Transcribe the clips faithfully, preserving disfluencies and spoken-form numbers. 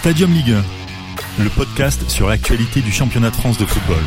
Stadium Ligue un, le podcast sur l'actualité du championnat de France de football.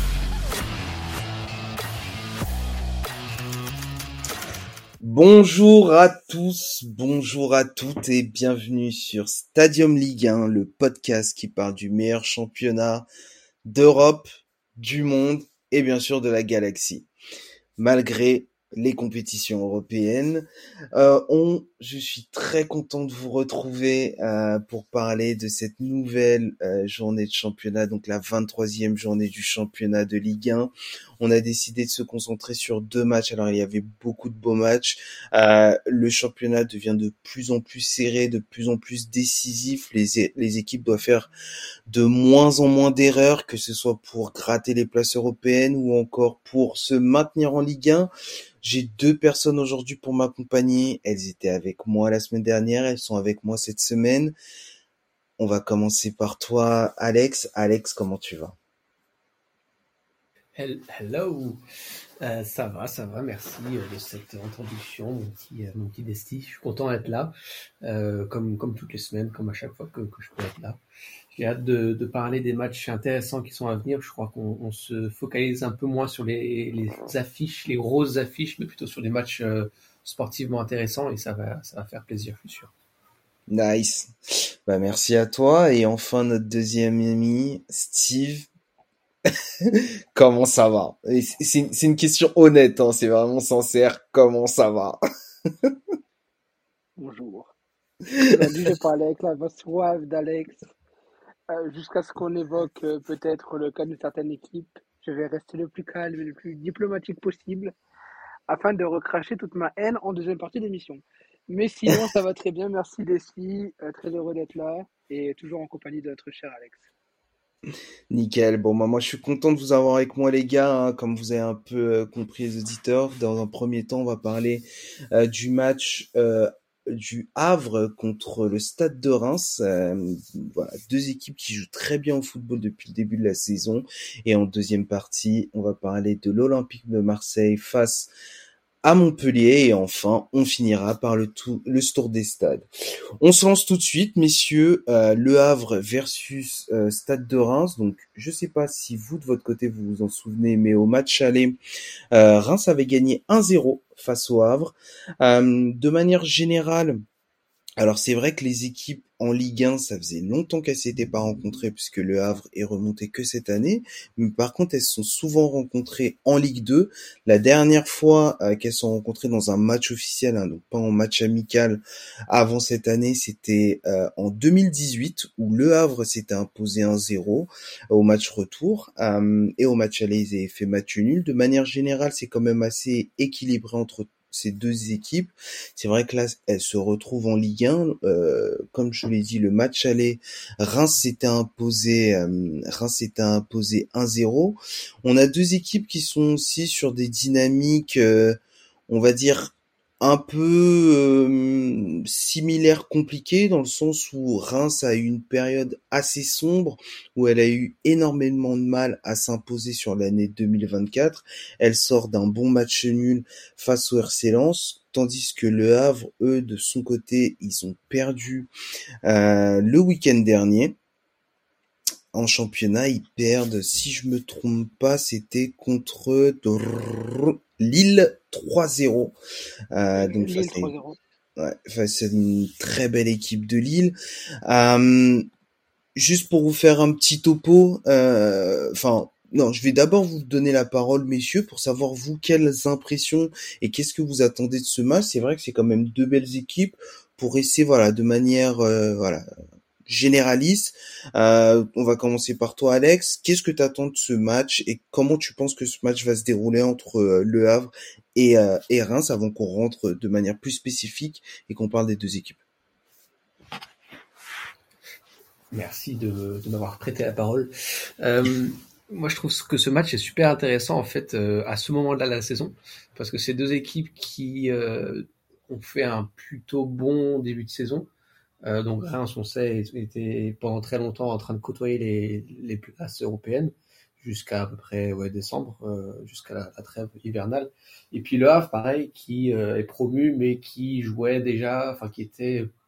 Bonjour à tous, bonjour à toutes et bienvenue sur Stadium Ligue un, le podcast qui parle du meilleur championnat d'Europe, du monde et bien sûr de la galaxie. Malgré les compétitions européennes, euh, on, je suis très content de vous retrouver euh, pour parler de cette nouvelle euh, journée de championnat, donc la vingt-troisième journée du championnat de Ligue un. On a décidé de se concentrer sur deux matchs. Alors il y avait beaucoup de beaux matchs. Euh, le championnat devient de plus en plus serré, de plus en plus décisif. Les, les équipes doivent faire de moins en moins d'erreurs, que ce soit pour gratter les places européennes ou encore pour se maintenir en Ligue un. J'ai deux personnes aujourd'hui pour m'accompagner. Elles étaient avec moi la semaine dernière, elles sont avec moi cette semaine. On va commencer par toi, Alex. Alex, comment tu vas ? Hello, euh, ça va, ça va, merci de cette introduction, mon petit, mon petit Desti. Je suis content d'être là, euh, comme, comme toutes les semaines, comme à chaque fois que, que je peux être là. J'ai hâte de, de parler des matchs intéressants qui sont à venir. Je crois qu'on on se focalise un peu moins sur les, les affiches, les grosses affiches, mais plutôt sur des matchs euh, sportivement intéressants et ça va, ça va faire plaisir, je suis sûr. Nice. Bah, merci à toi. Et enfin, notre deuxième ami, Steve. Comment ça va ? C'est une, c'est une question honnête, hein, c'est vraiment sincère. Comment ça va ? Bonjour. Aujourd'hui, je parlais avec la voix suave d'Alex. Euh, jusqu'à ce qu'on évoque euh, peut-être le cas d'une certaine équipe, je vais rester le plus calme et le plus diplomatique possible afin de recracher toute ma haine en deuxième partie d'émission. Mais sinon, ça va très bien. Merci Leslie, euh, très heureux d'être là et toujours en compagnie de notre cher Alex. Nickel. Bon, bah, moi, je suis content de vous avoir avec moi, les gars. Hein, comme vous avez un peu euh, compris, les auditeurs. Dans un premier temps, on va parler euh, du match euh, du Havre contre le Stade de Reims. Euh, voilà, deux équipes qui jouent très bien au football depuis le début de la saison. Et en deuxième partie, on va parler de l'Olympique de Marseille face à Montpellier. Et enfin, on finira par le, tout, le tour des stades. On se lance tout de suite, messieurs. Euh, Le Havre versus euh, Stade de Reims. Donc, je sais pas si vous, de votre côté, vous vous en souvenez, mais au match aller, euh, Reims avait gagné un zéro face au Havre. Euh, de manière générale, alors c'est vrai que les équipes en Ligue un, ça faisait longtemps qu'elles s'étaient pas rencontrées puisque le Havre est remonté que cette année. Mais par contre, elles se sont souvent rencontrées en Ligue deux. La dernière fois euh, qu'elles sont rencontrées dans un match officiel, hein, donc pas en match amical, avant cette année, c'était euh, en deux mille dix-huit où le Havre s'était imposé un zéro au match retour. Euh, et au match aller, ils avaient fait match nul. De manière générale, c'est quand même assez équilibré entre ces deux équipes. C'est vrai que là, elles se retrouvent en Ligue un. Euh, comme je vous l'ai dit, le match aller, Reims s'était imposé, euh, Reims s'était imposé un zéro. On a deux équipes qui sont aussi sur des dynamiques, euh, on va dire, un peu euh, similaires, compliquées, dans le sens où Reims a eu une période assez sombre, où elle a eu énormément de mal à s'imposer sur l'année deux mille vingt-quatre. Elle sort d'un bon match nul face au R C Lens, tandis que le Havre, eux, de son côté, ils ont perdu euh, le week-end dernier. En championnat, ils perdent, si je me trompe pas, c'était contre Lille trois zéro. Euh, donc Lille face à, trois une, zéro. ouais, face à une très belle équipe de Lille. Euh, juste pour vous faire un petit topo, enfin, euh, non, je vais d'abord vous donner la parole, messieurs, pour savoir vous quelles impressions et qu'est-ce que vous attendez de ce match. C'est vrai que c'est quand même deux belles équipes. Pour essayer, voilà, de manière, euh, voilà, généraliste. Euh, on va commencer par toi, Alex. Qu'est-ce que tu attends de ce match et comment tu penses que ce match va se dérouler entre euh, Le Havre et, euh, et Reims avant qu'on rentre de manière plus spécifique et qu'on parle des deux équipes? Merci de, de m'avoir prêté la parole. Euh, moi, je trouve que ce match est super intéressant en fait euh, à ce moment-là de la saison parce que c'est deux équipes qui euh, ont fait un plutôt bon début de saison. Euh, donc Reims, on sait, était pendant très longtemps en train de côtoyer les, les places européennes jusqu'à à peu près ouais, décembre, euh, jusqu'à la, la trêve hivernale. Et puis Le Havre, pareil, qui euh, est promu mais qui jouait déjà, enfin qui était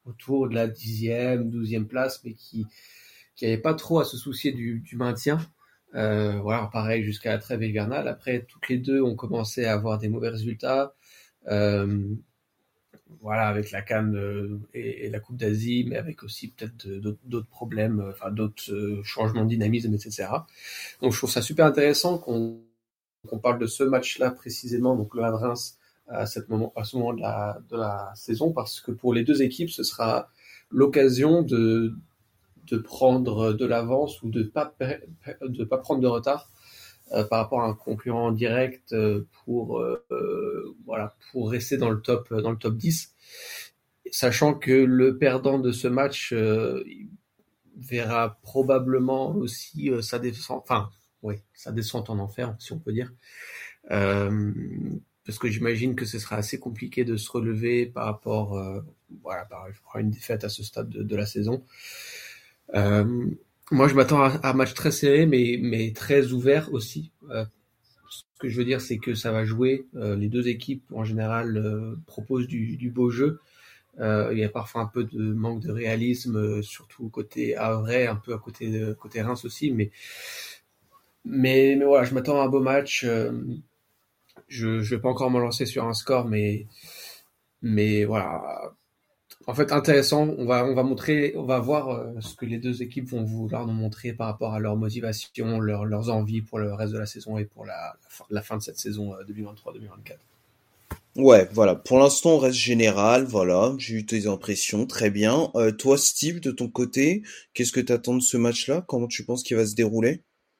autour de la dixième, douzième place, mais qui qui n'avaient pas trop à se soucier du, du maintien. Euh, voilà, pareil jusqu'à la trêve hivernale. Après, toutes les deux ont commencé à avoir des mauvais résultats. Euh, voilà, avec la CAN euh, et, et la Coupe d'Asie, mais avec aussi peut-être d'autres, d'autres problèmes, euh, enfin d'autres euh, changements de dynamisme, et cetera. Donc, je trouve ça super intéressant qu'on, qu'on parle de ce match-là précisément, donc le Havre-Reims, à, cette moment, à ce moment de la, de la saison, parce que pour les deux équipes, ce sera l'occasion de de prendre de l'avance ou de pas de pas prendre de retard euh, par rapport à un concurrent direct euh, pour euh, voilà pour rester dans le top dans le top dix, sachant que le perdant de ce match euh, verra probablement aussi euh, sa descente enfin oui sa descente en enfer, si on peut dire, euh, parce que j'imagine que ce sera assez compliqué de se relever par rapport euh, voilà par rapport à une défaite à ce stade de, de la saison. Euh, moi, je m'attends à, à un match très serré, mais, mais très ouvert aussi. Euh, ce que je veux dire, c'est que ça va jouer. Euh, les deux équipes, en général, euh, proposent du, du beau jeu. Euh, il y a parfois un peu de manque de réalisme, euh, surtout côté Havre, un peu à côté de, côté Reims aussi. Mais, mais, mais voilà, je m'attends à un beau match. Euh, je ne vais pas encore me lancer sur un score, mais, mais voilà. En fait, intéressant. On va, on va montrer, on va voir euh, ce que les deux équipes vont vouloir nous montrer par rapport à leur motivation, leur, leurs envies pour le reste de la saison et pour la, la, fin, la fin de cette saison euh, deux mille vingt-trois deux mille vingt-quatre. Ouais, voilà. Pour l'instant, on reste général. Voilà, j'ai eu tes impressions. Très bien. Euh, toi, Steve, de ton côté, qu'est-ce que tu attends de ce match-là? Comment tu penses qu'il va se dérouler?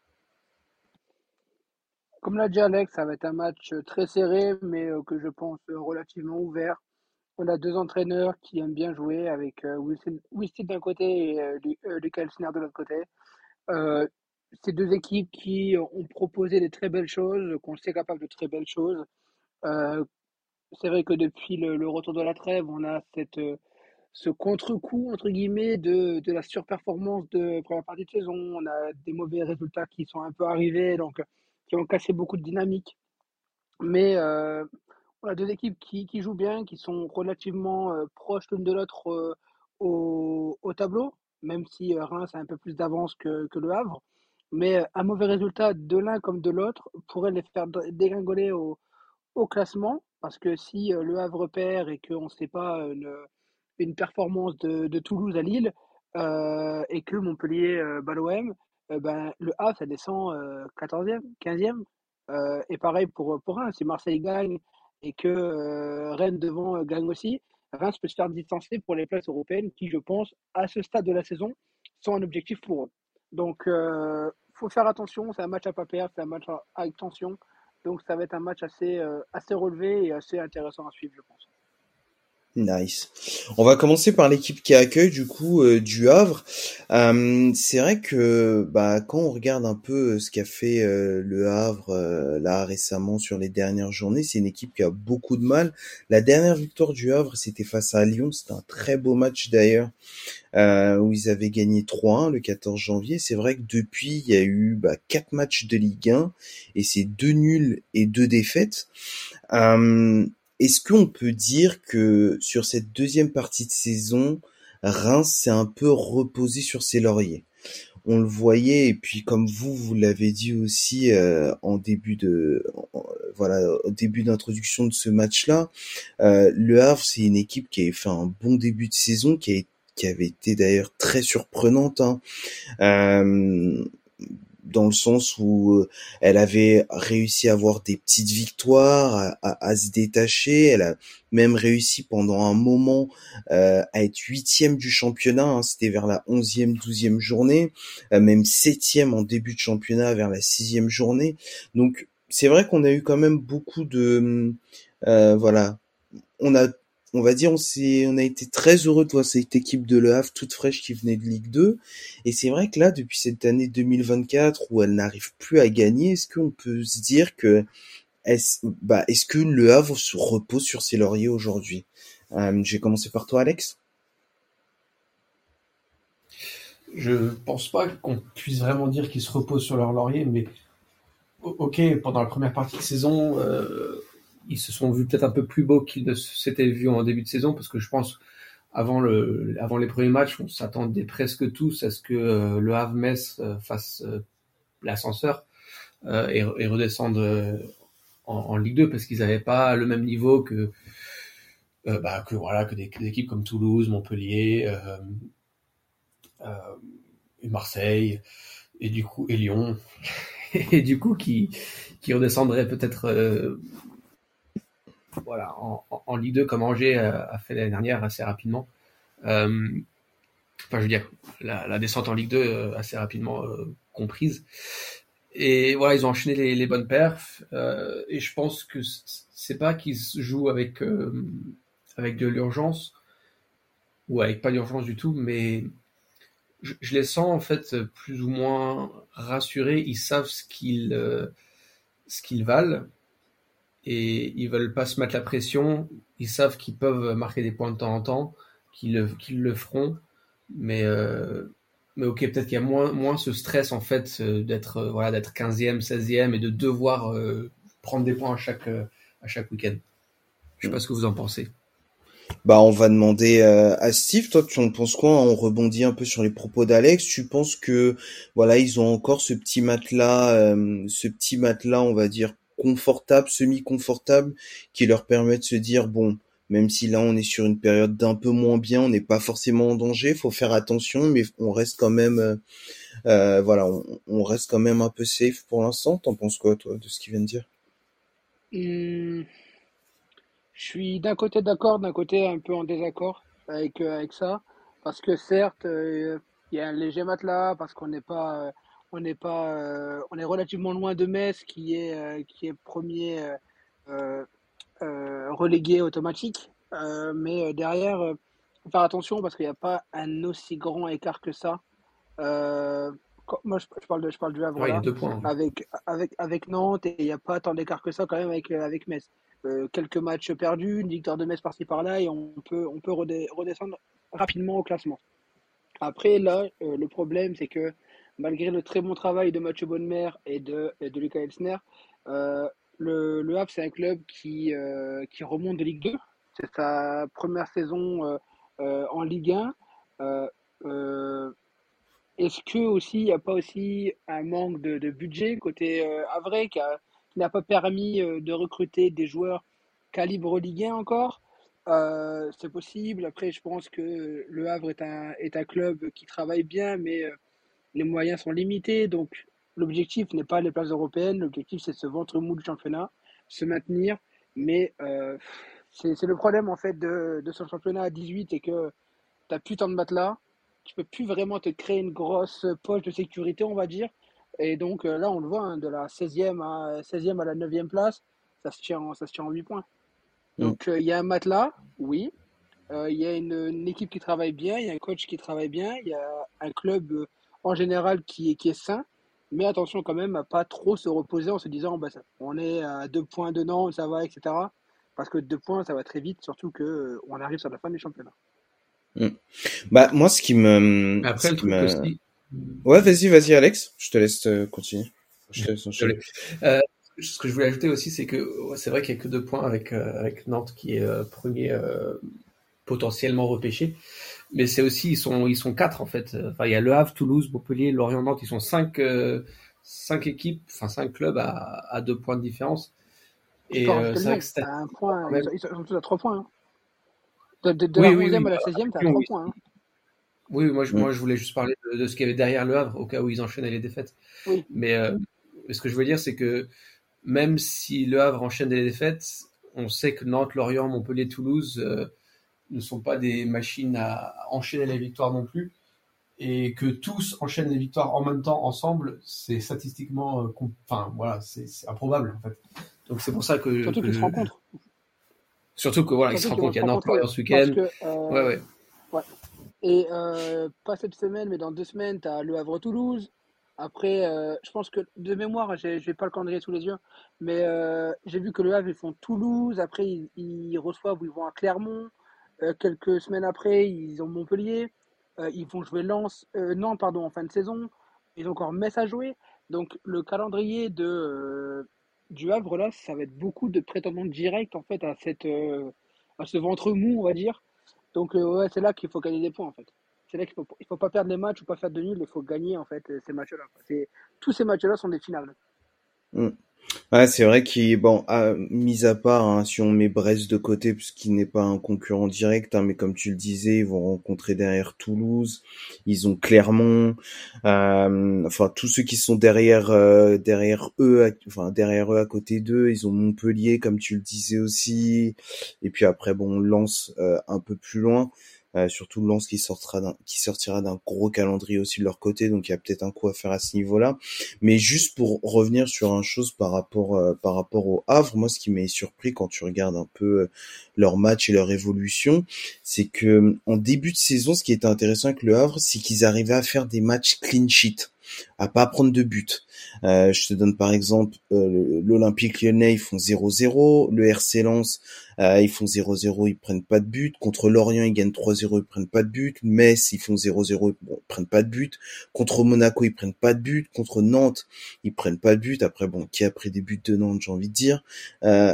Comme l'a dit Alex, ça va être un match très serré, mais euh, que je pense euh, relativement ouvert. On a deux entraîneurs qui aiment bien jouer avec euh, Wilson, Wilson d'un côté et euh, Lu- euh, Lucas Elsner de l'autre côté. Euh, ces deux équipes qui ont proposé de très belles choses, qu'on sait capable de très belles choses. Euh, c'est vrai que depuis le, le retour de la trêve, on a cette, euh, ce contre-coup, entre guillemets, de, de la surperformance de première partie de saison. On a des mauvais résultats qui sont un peu arrivés, donc qui ont cassé beaucoup de dynamique. Mais euh, on a deux équipes qui, qui jouent bien, qui sont relativement euh, proches l'une de l'autre euh, au, au tableau, même si euh, Reims a un peu plus d'avance que, que le Havre. Mais euh, un mauvais résultat de l'un comme de l'autre pourrait les faire dé- dégringoler au, au classement, parce que si euh, le Havre perd et qu'on ne sait pas euh, une, une performance de, de Toulouse à Lille euh, et que Montpellier euh, bat l'O M, euh, ben, le Havre, ça descend euh, quatorzième, quinzième. Euh, et pareil pour, pour Reims, si Marseille gagne et que euh, Rennes devant euh, gagne aussi, Reims peut se faire distancer pour les places européennes qui, je pense, à ce stade de la saison, sont un objectif pour eux. Donc, il euh, faut faire attention, c'est un match à pas perdre, c'est un match à- avec tension. Donc, ça va être un match assez, euh, assez relevé et assez intéressant à suivre, je pense. Nice. On va commencer par l'équipe qui accueille du coup euh, du Havre. Euh, c'est vrai que bah quand on regarde un peu euh, ce qu'a fait euh, le Havre euh, là récemment sur les dernières journées, c'est une équipe qui a beaucoup de mal. La dernière victoire du Havre, c'était face à Lyon. C'était un très beau match d'ailleurs euh, où ils avaient gagné trois un le quatorze janvier. C'est vrai que depuis, il y a eu bah, quatre matchs de Ligue un et c'est deux nuls et deux défaites. Euh, Est-ce qu'on peut dire que sur cette deuxième partie de saison, Reims s'est un peu reposé sur ses lauriers? On le voyait, et puis comme vous, vous l'avez dit aussi euh, en début de, en- voilà, au début d'introduction de ce match-là, euh, le Havre, c'est une équipe qui a fait un bon début de saison, qui a, qui avait été d'ailleurs très surprenante, hein. Euh, dans le sens où euh, elle avait réussi à avoir des petites victoires, à, à- à se détacher. Elle a même réussi pendant un moment euh, à être huitième du championnat, hein. C'était vers la onzième, douzième journée, euh, même septième en début de championnat vers la sixième journée. Donc c'est vrai qu'on a eu quand même beaucoup de... euh, voilà, on a, on va dire, on s'est, on a été très heureux de voir cette équipe de Le Havre toute fraîche qui venait de Ligue deux. Et c'est vrai que là, depuis cette année deux mille vingt-quatre où elle n'arrive plus à gagner, est-ce qu'on peut se dire que, est-ce, bah, est-ce que Le Havre se repose sur ses lauriers aujourd'hui? Euh, je vais commencer par toi, Alex. Je pense pas qu'on puisse vraiment dire qu'ils se reposent sur leur laurier, mais ok, pendant la première partie de saison, euh, ils se sont vus peut-être un peu plus beaux qu'ils ne s'étaient vus en début de saison, parce que je pense avant le, avant les premiers matchs, on s'attendait presque tous à ce que euh, le Havre-Metz euh, fasse euh, l'ascenseur euh, et, et redescendre euh, en, en Ligue deux parce qu'ils n'avaient pas le même niveau que euh, bah, que voilà que des, que des équipes comme Toulouse, Montpellier, euh, euh, et Marseille et du coup et Lyon et du coup qui qui redescendraient peut-être euh, voilà en, en, en Ligue deux comme Angers a, a fait l'année dernière assez rapidement. Euh, Enfin, je veux dire, la, la descente en Ligue deux euh, assez rapidement euh, comprise. Et voilà, ils ont enchaîné les, les bonnes perfs. Euh, et je pense que c'est pas qu'ils jouent avec euh, avec de l'urgence ou avec pas d'urgence du tout, mais je, je les sens en fait plus ou moins rassurés. Ils savent ce qu'ils euh, ce qu'ils valent et ils veulent pas se mettre la pression. Ils savent qu'ils peuvent marquer des points de temps en temps, qu'ils le, qu'ils le feront. Mais, euh, mais ok, peut-être qu'il y a moins, moins ce stress en fait euh, d'être euh, voilà, d'être quinzième, seizième et de devoir euh, prendre des points à chaque, euh, à chaque week-end. Je sais pas ce que vous en pensez. Bah, on va demander euh, à Steve. Toi, tu en penses quoi? On rebondit un peu sur les propos d'Alex. Tu penses que voilà, ils ont encore ce petit matelas, euh, ce petit matelas, on va dire confortable, semi-confortable, qui leur permet de se dire bon, même si là on est sur une période d'un peu moins bien, on n'est pas forcément en danger, faut faire attention, mais on reste quand même, euh, euh, voilà, on, on reste quand même un peu safe pour l'instant. T'en penses quoi, toi, de ce qu'il vient de dire? Hum, je suis d'un côté d'accord, d'un côté un peu en désaccord avec, euh, avec ça. Parce que certes, euh, il y a un léger matelas, parce qu'on n'est pas, euh, on n'est pas, euh, on est relativement loin de Metz, qui est, euh, qui est premier euh, euh, euh, relégué automatique. Euh, mais euh, derrière, euh, faut faire attention parce qu'il n'y a pas un aussi grand écart que ça. Euh, quand- moi, je, je parle de, je parle du Havre Ouais, il y a là, deux points. Ouais. avec, avec, avec Nantes, et il n'y a pas tant d'écart que ça quand même avec, euh, avec Metz. Euh, quelques matchs perdus, une victoire de Metz par-ci par-là, et on peut, on peut redé- redescendre rapidement au classement. Après, là, euh, le problème, c'est que malgré le très bon travail de Mathieu Bonnemer et de, et de Lucas Elsner, euh, le, le Havre, c'est un club qui, euh, qui remonte de Ligue deux. C'est sa première saison euh, euh, en Ligue un. Euh, euh, Est-ce que aussi il n'y a pas aussi un manque de, de budget côté euh, Havre qui a- qui n'a pas permis euh, de recruter des joueurs calibre Ligue un encore? Euh, c'est possible. Après, je pense que le Havre est un, est un club qui travaille bien, mais euh, les moyens sont limités. Donc, l'objectif n'est pas les places européennes. L'objectif, c'est ce ventre mou du championnat, se maintenir. Mais euh, c'est c'est le problème en fait de, de ce championnat à dix-huit, et que t'as plus tant de matelas, tu peux plus vraiment te créer une grosse poche de sécurité, on va dire. Et donc euh, là, on le voit, hein, de la seizième à, seizième à la neuvième place, ça se tient, en- ça se tient en huit points. Mm. Donc euh, il y a un matelas, oui. Euh, Il y a une, une équipe qui travaille bien, il y a un coach qui travaille bien, il y a un club euh, en général qui est, qui est sain. Mais attention quand même à pas trop se reposer en se disant bah, ça- on est à deux points de Nantes, ça va, et cetera. Parce que deux points, ça va très vite, surtout que euh, on arrive sur la fin du championnat. Mm. Bah, moi, ce qui me, Mais ce après, le qui truc me, aussi. ouais, vas-y, vas-y, Alex. Je te laisse euh, continuer. Je te laisse enchaîner. Désolé. Euh, ce que je voulais ajouter aussi, c'est que ouais, c'est vrai qu'il n'y a que deux points avec, euh, avec Nantes qui est euh, premier euh, potentiellement repêché. Mais c'est aussi, ils sont, ils sont quatre en fait. Enfin, il y a Le Havre, Toulouse, Montpellier, Lorient, Nantes. Ils sont cinq, euh, cinq équipes, enfin cinq clubs à, à deux points de différence. Tu peux Et euh, rajouter c'est vrai Lyon que c'est à un quand point, ils même. sont, ils sont tous à trois points, hein. De, de, de la Oui, oui, oui. onzième à la Bah, seizième, t'es à Lyon, trois oui. points, hein. Oui, moi, je, Mm. moi, je voulais juste parler de, de ce qu'il y avait derrière Le Havre, au cas où ils enchaînaient les défaites. Oui. Mais euh, ce que je veux dire, c'est que même si Le Havre enchaîne les défaites, on sait que Nantes, Lorient, Montpellier, Toulouse euh, ne sont pas des machines à enchaîner les victoires non plus. Et que tous enchaînent les victoires en même temps ensemble, c'est statistiquement, euh, comp- enfin voilà, c'est c'est improbable en fait. Donc c'est pour ça que, Surtout qu'ils se que rencontrent. surtout que voilà, ils se Surtout qu'ils vont rencontrent. Il se y a rencontrer. Nantes-Lorient ce Parce week-end. que, Ouais, euh, ouais. ouais. Et euh, pas cette semaine, mais dans deux semaines, t'as Le Havre-Toulouse. Après, euh, je pense que de mémoire, j'ai j'ai pas le calendrier sous les yeux, mais euh, j'ai vu que Le Havre, ils font Toulouse. Après, ils, ils reçoivent ou ils vont à Clermont. Euh, quelques semaines après, ils ont Montpellier. Euh, ils vont jouer Lens, euh, Nantes, pardon, en fin de saison. Ils ont encore Metz à jouer. Donc, le calendrier de, euh, du Havre, là, ça va être beaucoup de prétendants directs, en fait, à, cette, euh, à ce ventre mou, on va dire. Donc, euh, ouais, c'est là qu'il faut gagner des points, en fait. C'est là qu'il faut, il faut pas perdre les matchs ou pas faire de nul, il faut gagner, en fait, euh, ces matchs-là. quoi. C'est, tous ces matchs-là sont des finales. Mm. Ouais, c'est vrai qu'il bon, à, mis à part hein, si on met Brest de côté, puisqu'il n'est pas un concurrent direct, hein, mais comme tu le disais, ils vont rencontrer derrière Toulouse, ils ont Clermont, euh, enfin tous ceux qui sont derrière euh, derrière eux, à, enfin derrière eux à côté d'eux, ils ont Montpellier, comme tu le disais aussi, et puis après bon Lens euh, un peu plus loin. Euh, surtout Lens qui sortira d'un, qui sortira d'un gros calendrier aussi de leur côté, donc il y a peut-être un coup à faire à ce niveau-là. Mais juste pour revenir sur une chose par rapport euh, par rapport au Havre, moi ce qui m'a surpris quand tu regardes un peu euh, leur match et leur évolution, c'est que en début de saison, ce qui était intéressant avec le Havre, c'est qu'ils arrivaient à faire des matchs clean sheet, à pas prendre de but. Euh, je te donne par exemple euh, l'Olympique Lyonnais, ils font zéro zéro, le R C Lens, euh, ils font zéro zéro, ils prennent pas de but, contre Lorient, ils gagnent trois zéro, ils prennent pas de but, Metz, ils font zéro zéro, bon, ils prennent pas de but, contre Monaco, ils prennent pas de but, contre Nantes, ils prennent pas de but, après bon, qui a pris des buts de Nantes, j'ai envie de dire. Euh...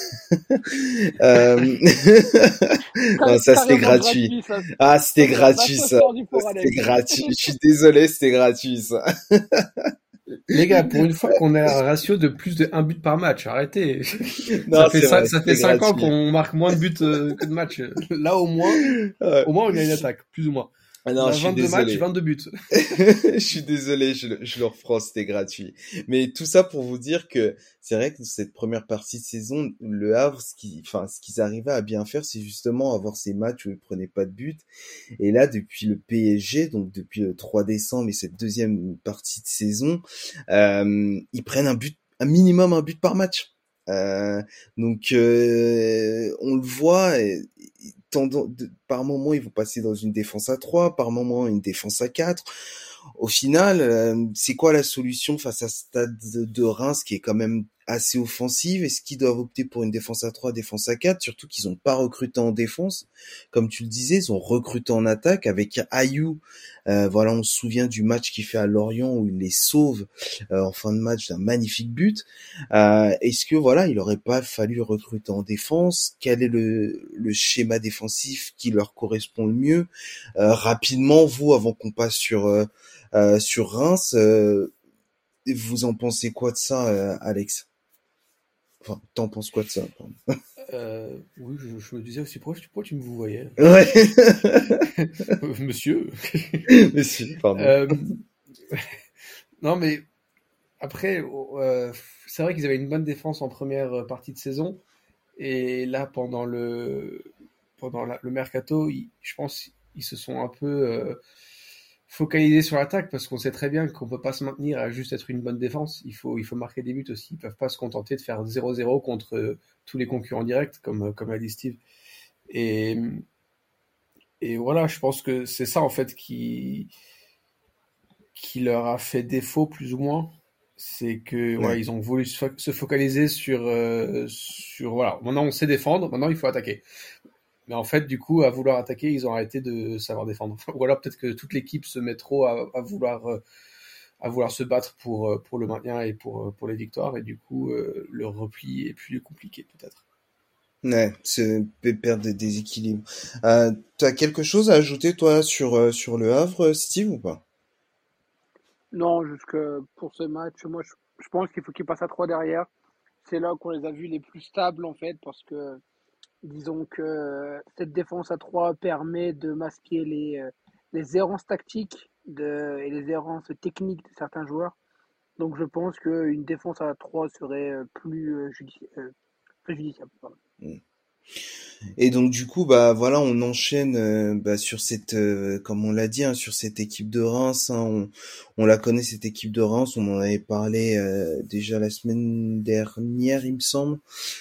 euh... non, ça c'était gratuit. gratuit ça. Ah, c'était ça, gratuit ça. C'était gratuit. Je suis désolé, c'était gratuit ça. Les gars, pour une fois qu'on a un ratio de plus de un but par match, arrêtez. Non, ça fait cinq, ça fait cinq ans qu'on marque moins de buts euh, que de matchs. Là, au moins, ouais. au moins, on a une attaque, plus ou moins. Ah non, on a je suis vingt-deux désolé. matchs, vingt-deux buts. Je suis désolé, je, je le reprends, c'était gratuit. Mais tout ça pour vous dire que c'est vrai que cette première partie de saison, le Havre, ce qui, enfin, ce qu'ils arrivaient à bien faire, c'est justement avoir ces matchs où ils prenaient pas de but. Et là, depuis le P S G, donc depuis le trois décembre et cette deuxième partie de saison, euh, ils prennent un but, un minimum un but par match. Euh, donc euh, on le voit. Et, Tendant, de, par moment, ils vont passer dans une défense à trois, par moment, une défense à quatre. Au final, euh, c'est quoi la solution face à ce stade de, de Reims qui est quand même assez offensive? Est-ce qu'ils doivent opter pour une défense à trois, défense à quatre? Surtout qu'ils n'ont pas recruté en défense. Comme tu le disais, ils ont recruté en attaque avec Ayou. Euh, voilà, on se souvient du match qu'il fait à Lorient où il les sauve euh, en fin de match d'un magnifique but. Euh, est-ce que voilà, il aurait pas fallu recruter en défense? Quel est le, le schéma défensif qui leur correspond le mieux? euh, Rapidement, vous, avant qu'on passe sur euh, euh, sur Reims, euh, vous en pensez quoi de ça, euh, Alex? Enfin, t'en penses quoi de ça? Euh, oui, je, je me disais aussi, pourquoi, pourquoi tu me vous voyais? Ouais. Monsieur. Monsieur, pardon. Euh, non, mais après, euh, c'est vrai qu'ils avaient une bonne défense en première partie de saison. Et là, pendant le, pendant la, le mercato, ils, je pense ils se sont un peu euh, focalisés sur l'attaque parce qu'on sait très bien qu'on peut pas se maintenir à juste être une bonne défense. Il faut, il faut marquer des buts aussi. Ils peuvent pas se contenter de faire zéro zéro contre euh, tous les concurrents directs, comme, comme l'a dit Steve. Et, et voilà, je pense que c'est ça en fait qui, qui leur a fait défaut plus ou moins. C'est que ouais, ouais ils ont voulu se focaliser sur euh, sur voilà, maintenant on sait défendre, maintenant il faut attaquer. Mais en fait, du coup, à vouloir attaquer, ils ont arrêté de savoir défendre. Ou alors peut-être que toute l'équipe se met trop à, à vouloir à vouloir se battre pour pour le maintien et pour pour les victoires, et du coup euh, le repli est plus compliqué peut-être. Ouais, c'est perdre des déséquilibres. Euh, t'as quelque chose à ajouter toi sur sur le Havre, Steve, ou pas? Non, jusque pour ce match, moi je, je pense qu'il faut qu'ils passent à trois derrière. C'est là qu'on les a vus les plus stables en fait, parce que disons que cette défense à trois permet de masquer les, les errances tactiques de, et les errances techniques de certains joueurs. Donc je pense qu'une défense à trois serait plus, judici- euh, plus judiciable. Pardon. Et donc du coup bah voilà, on enchaîne euh, bah, sur cette euh, comme on l'a dit hein, sur cette équipe de Reims, hein, on, on la connaît cette équipe de Reims, on en avait parlé euh, déjà la semaine dernière il me semble.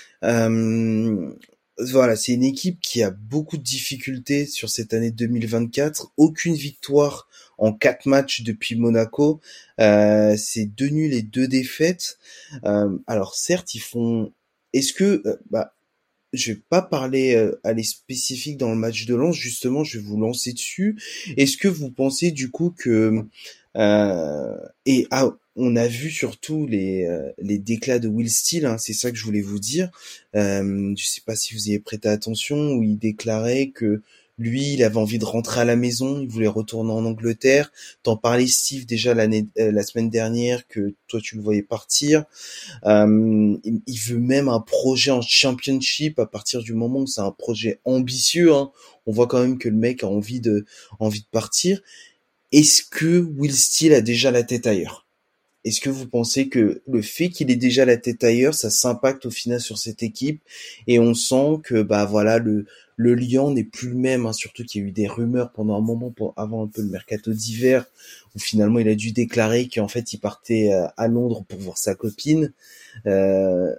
Euh, voilà, c'est une équipe qui a beaucoup de difficultés sur cette année deux mille vingt-quatre, aucune victoire en quatre matchs depuis Monaco, euh, c'est deux nuls et deux défaites. Euh, alors certes ils font, est-ce que euh, bah je vais pas parler euh, à les spécifiques dans le match de Lens, justement, je vais vous lancer dessus. Est-ce que vous pensez du coup que euh, et ah, on a vu surtout les euh, les déclats de Will Steele, hein, c'est ça que je voulais vous dire. Euh, je sais pas si vous y avez prêté attention, où il déclarait que lui, il avait envie de rentrer à la maison, il voulait retourner en Angleterre. T'en parlais, Steve, déjà l'année, euh, la semaine dernière, que toi tu le voyais partir. Euh, il, il veut même un projet en Championship à partir du moment où c'est un projet ambitieux. Hein. On voit quand même que le mec a envie de, envie de partir. Est-ce que Will Steele a déjà la tête ailleurs? Est-ce que vous pensez que le fait qu'il ait déjà la tête ailleurs, ça s'impacte au final sur cette équipe et on sent que bah voilà le le lien n'est plus le même, hein, surtout qu'il y a eu des rumeurs pendant un moment pour, avant un peu le mercato d'hiver où finalement il a dû déclarer qu'en fait il partait euh, à Londres pour voir sa copine. Euh,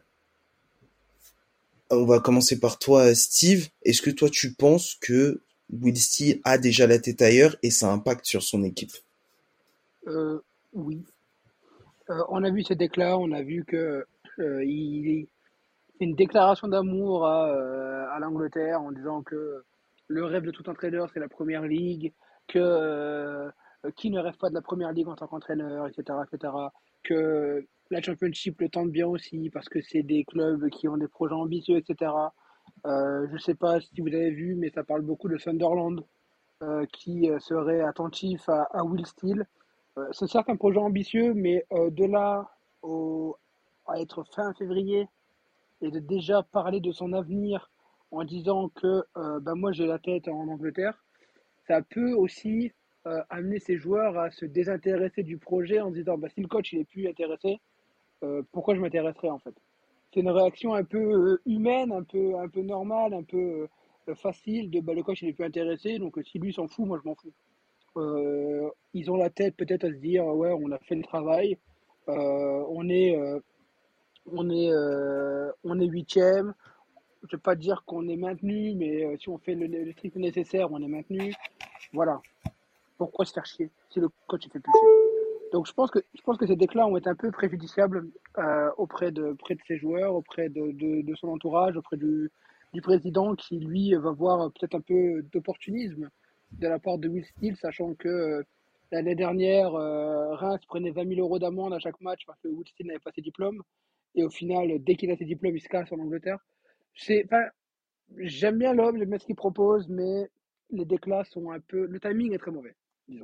on va commencer par toi, Steve. Est-ce que toi tu penses que Will Steele a déjà la tête ailleurs et ça impacte sur son équipe? Euh, oui. Euh, on a vu ces déclats, on a vu que euh, il fait une déclaration d'amour à, euh, à l'Angleterre en disant que le rêve de tout entraîneur c'est la première ligue, que euh, qui ne rêve pas de la première ligue en tant qu'entraîneur, et cetera, et cetera. Que la Championship le tente bien aussi parce que c'est des clubs qui ont des projets ambitieux, et cetera. Euh, je ne sais pas si vous avez vu, mais ça parle beaucoup de Sunderland euh, qui euh, serait attentif à, à Will Steele. Euh, c'est certes un projet ambitieux, mais euh, de là au, à être fin février et de déjà parler de son avenir en disant que euh, bah, moi j'ai la tête en Angleterre, ça peut aussi euh, amener ses joueurs à se désintéresser du projet en se disant bah, si le coach il est plus intéressé, euh, pourquoi je m'intéresserais en fait? C'est une réaction un peu euh, humaine, un peu, un peu normale, un peu euh, facile de bah, le coach il est plus intéressé, donc euh, si lui s'en fout, moi je m'en fous. Euh, ils ont la tête peut-être à se dire ouais on a fait le travail, euh, on est euh, on est euh, on est huitième. Je ne vais pas dire qu'on est maintenu, mais euh, si on fait le, le strict nécessaire, on est maintenu. Voilà. Pourquoi se faire chier si le coach il fait plus chier? Donc je pense que je pense que ces déclats ont été un peu préjudiciables euh, auprès de auprès de ses joueurs, auprès de, de, de son entourage, auprès du, du président qui lui va voir peut-être un peu d'opportunisme de la part de Will Steele, sachant que euh, l'année dernière euh, Reims prenait vingt mille euros d'amende à chaque match parce que Will Steele n'avait pas ses diplômes et au final dès qu'il a ses diplômes il se casse en Angleterre. C'est, enfin, j'aime bien l'homme, j'aime bien ce qu'il propose, mais les déclats sont un peu, le timing est très mauvais, disons.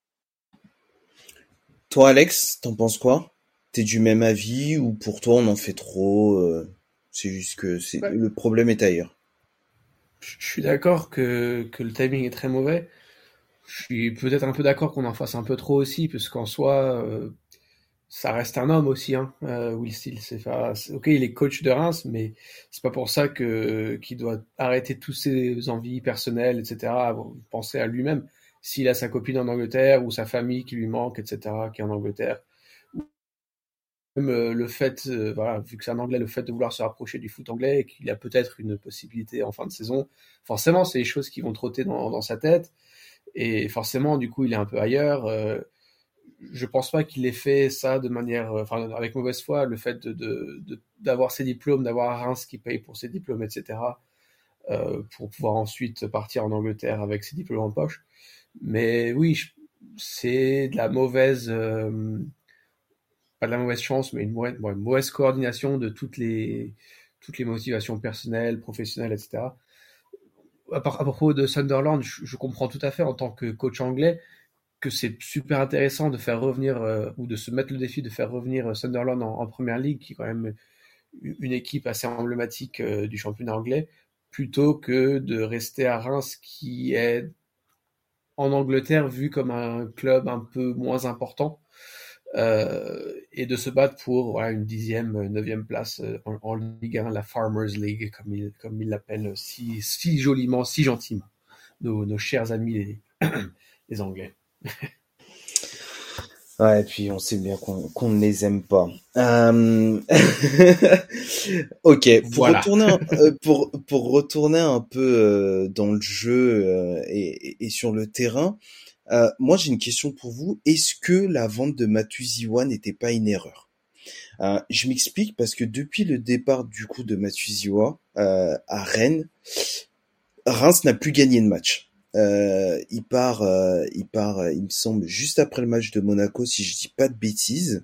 Toi, Alex, t'en penses quoi? T'es du même avis ou pour toi on en fait trop? euh, C'est juste que c'est Ouais, le problème est ailleurs. je je suis d'accord que, que le timing est très mauvais. Je suis peut-être un peu d'accord qu'on en fasse un peu trop aussi, puisqu'en soi, euh, ça reste un homme aussi, hein, euh, Will Steele. C'est pas, c'est- ok, il est coach de Reims, mais c'est pas pour ça que qu'il doit arrêter toutes ses envies personnelles, et cetera, avoir- penser à lui-même. S'il a sa copine en Angleterre ou sa famille qui lui manque, et cetera, qui est en Angleterre, même euh, le fait, euh, voilà, vu que c'est un Anglais, le fait de vouloir se rapprocher du foot anglais et qu'il y a peut-être une possibilité en fin de saison, forcément, c'est des choses qui vont trotter dans, dans sa tête. Et forcément, du coup, il est un peu ailleurs. Euh, je pense pas qu'il ait fait ça de manière, euh, enfin, avec mauvaise foi, le fait de, de, de- d'avoir ses diplômes, d'avoir Reims qui paye pour ses diplômes, et cetera, euh, pour pouvoir ensuite partir en Angleterre avec ses diplômes en poche. Mais oui, je- c'est de la mauvaise, euh, pas de la mauvaise chance, mais une mauvaise, bon, une mauvaise coordination de toutes les, toutes les motivations personnelles, professionnelles, et cetera. À, par- à propos de Sunderland, je, je comprends tout à fait en tant que coach anglais que c'est super intéressant de faire revenir euh, ou de se mettre le défi de faire revenir euh, Sunderland en, en première ligue, qui est quand même une équipe assez emblématique euh, du championnat anglais, plutôt que de rester à Reims, qui est en Angleterre vu comme un club un peu moins important, euh, et de se battre pour voilà, une dixième, neuvième place euh, en, en Ligue un, la Farmers League, comme ils comme ils l'appellent si, si joliment, si gentiment, nos, nos chers amis les, les Anglais. Ouais, et puis on sait bien qu'on qu'on ne les aime pas. Euh... Ok, pour Voilà. retourner un, euh, pour pour retourner un peu euh, dans le jeu euh, et, et- et sur le terrain, euh, moi j'ai une question pour vous. Est-ce que la vente de Matuziwa n'était pas une erreur? Euh, je m'explique parce que depuis le départ du coup de Matuziwa euh, à Rennes, Reims n'a plus gagné de match. Euh, il part, euh, il part, euh, il me semble, juste après le match de Monaco, si je dis pas de bêtises.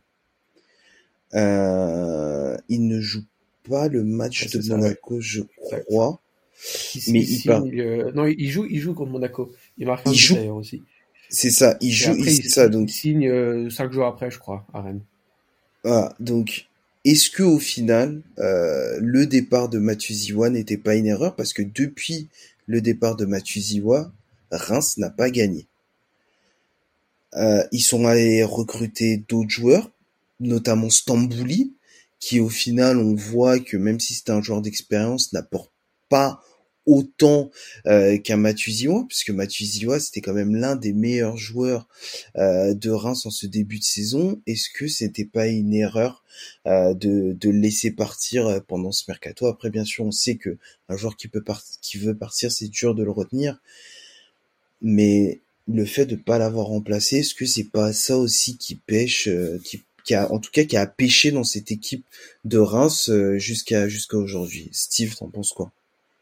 Euh, il ne joue pas le Ouais, match de c'est ça, ouais. Monaco, je Exact. crois. Qui, Mais il il part, signe, euh, non, il joue, il joue contre Monaco. Il marque un il but joue, d'ailleurs aussi. c'est ça, il Et joue, il- après, il, c'est ça. si- il Donc, signe euh, cinq jours après, je crois, à Rennes. voilà. Donc, est-ce que au final, euh, le départ de Matuziwa n'était pas une erreur parce que depuis le départ de Matuziwa, Reims n'a pas gagné. Euh, ils sont allés recruter d'autres joueurs, notamment Stambouli, qui au final on voit que même si c'est un joueur d'expérience, n'apporte pas autant euh, qu'un Matuziwa, puisque Matuziwa c'était quand même l'un des meilleurs joueurs euh, de Reims en ce début de saison. Est-ce que c'était pas une erreur euh, de, de le laisser partir euh, pendant ce mercato? Après bien sûr on sait que un joueur qui peut par- qui veut partir, c'est dur de le retenir, mais le fait de pas l'avoir remplacé, est-ce que c'est pas ça aussi qui pêche, euh, qui, qui a, en tout cas, qui a pêché dans cette équipe de Reims euh, jusqu'à jusqu'à aujourd'hui? Steve, t'en penses quoi?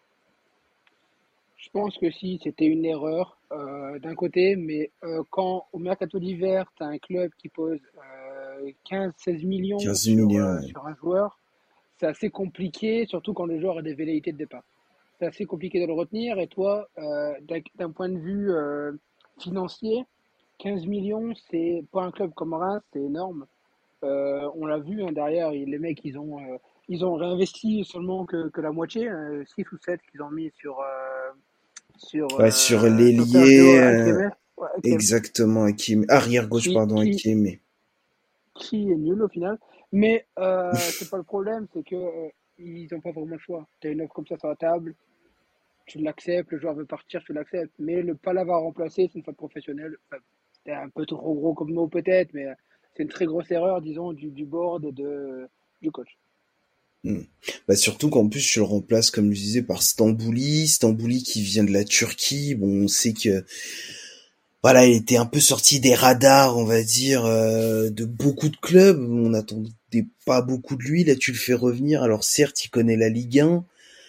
Je pense que si c'était une erreur euh, d'un côté, mais euh, quand au mercato d'hiver, tu as un club qui pose euh, quinze seize millions quinze sur, millions, euh, ouais. sur un joueur, c'est assez compliqué, surtout quand le joueur a des velléités de départ. C'est assez compliqué de le retenir. Et toi, euh, d'un d'un point de vue euh, financier, quinze millions, c'est pour un club comme Reims, c'est énorme. Euh, on l'a vu hein, derrière, il- les mecs, ils ont, euh, ils ont réinvesti seulement que, que la moitié, euh, six ou sept qu'ils ont mis sur, euh, sur, Ouais, sur euh, sur Sergio l'ailier, euh, Akeme, ouais, Akeme, exactement, Hakim, arrière gauche, qui, pardon, qui, Hakim. qui est nul au final. Mais euh, c'est pas le problème, c'est que euh, ils n'ont pas vraiment le choix. Tu as une offre comme ça sur la table, tu l'acceptes, le joueur veut partir, tu l'acceptes. Mais le pas l'avoir remplacé, c'est une faute professionnelle. Enfin, c'était un peu trop gros comme mot peut-être, mais c'est une très grosse erreur, disons, du, du board et de, du coach. Hmm. Bah surtout qu'en plus tu le remplaces comme je disais par Stambouli, Stambouli qui vient de la Turquie. Bon, on sait que voilà, il était un peu sorti des radars, on va dire, euh, de beaucoup de clubs. On n'attendait pas beaucoup de lui. Là, tu le fais revenir. Alors certes, il connaît la Ligue un.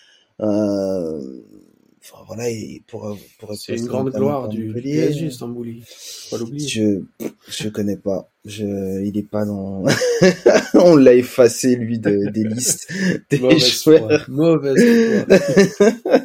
Euh, enfin voilà, et pour pour être C'est une passé grande notamment gloire par du, du P S G, Montpellier, Stambouli. Faut pas l'oublier. je je connais pas. Je il est pas dans. On l'a effacé lui de des listes des Mauvaise foi, joueurs. mauvaise foi.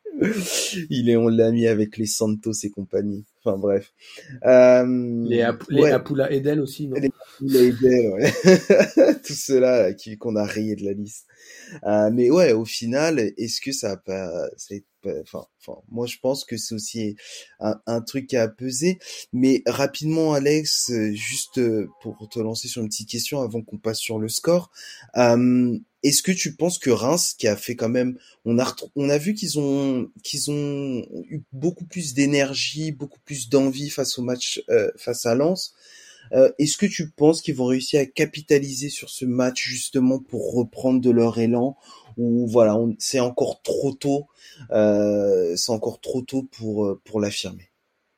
Il est, on l'a mis avec les Santos et compagnie. Enfin bref. Les, Euh, Ap- les ouais, Apula Edel aussi, non? les les Bell, ouais. Tout cela là, qui qu'on a rayé de la liste. Euh, mais ouais, au final, est-ce que ça a pas, c'est pas- enfin, enfin, moi je pense que c'est aussi un, un truc qui a pesé. Mais rapidement, Alex, euh, juste euh, pour te lancer sur une petite question avant qu'on passe sur le score, euh, est-ce que tu penses que Reims, qui a fait quand même, on a retr- on a vu qu'ils ont qu'ils ont eu beaucoup plus d'énergie, beaucoup plus d'envie face au match euh, face à Lens. Euh, est-ce que tu penses qu'ils vont réussir à capitaliser sur ce match justement pour reprendre de leur élan, ou voilà, on- c'est encore trop tôt, euh, c'est encore trop tôt pour euh, pour l'affirmer.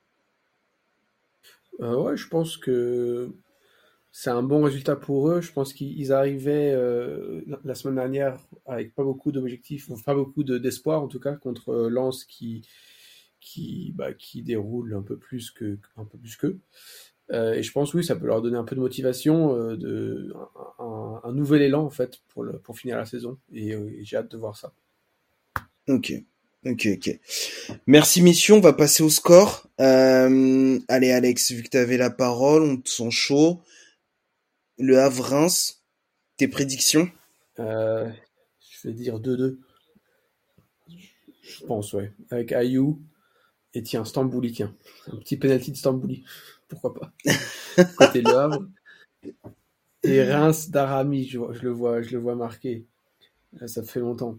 Euh, ouais, je pense que c'est un bon résultat pour eux. Je pense qu'ils ils arrivaient euh, la la semaine dernière avec pas beaucoup d'objectifs, enfin, pas beaucoup de- d'espoir en tout cas contre euh, Lens qui qui bah, qui déroule un peu plus que un peu plus qu'eux. Euh, et je pense oui, ça peut leur donner un peu de motivation, euh, de un, un- un nouvel élan en fait pour le pour finir la saison. Et, euh, et j'ai hâte de voir ça. Ok, ok, ok. Merci messieurs, on va passer au score. Euh, allez Alex, vu que tu avais la parole, on te sent chaud. Le Havre-Reims, tes prédictions? Euh, je vais dire deux deux, je pense, ouais. Avec Ayou et tiens, Stambouli, tiens. Un petit penalty de Stambouli. Pourquoi pas. Côté Le Havre. Et Reims d'Arami, je, vois- je le vois, je le vois marqué. Euh, Ça fait longtemps.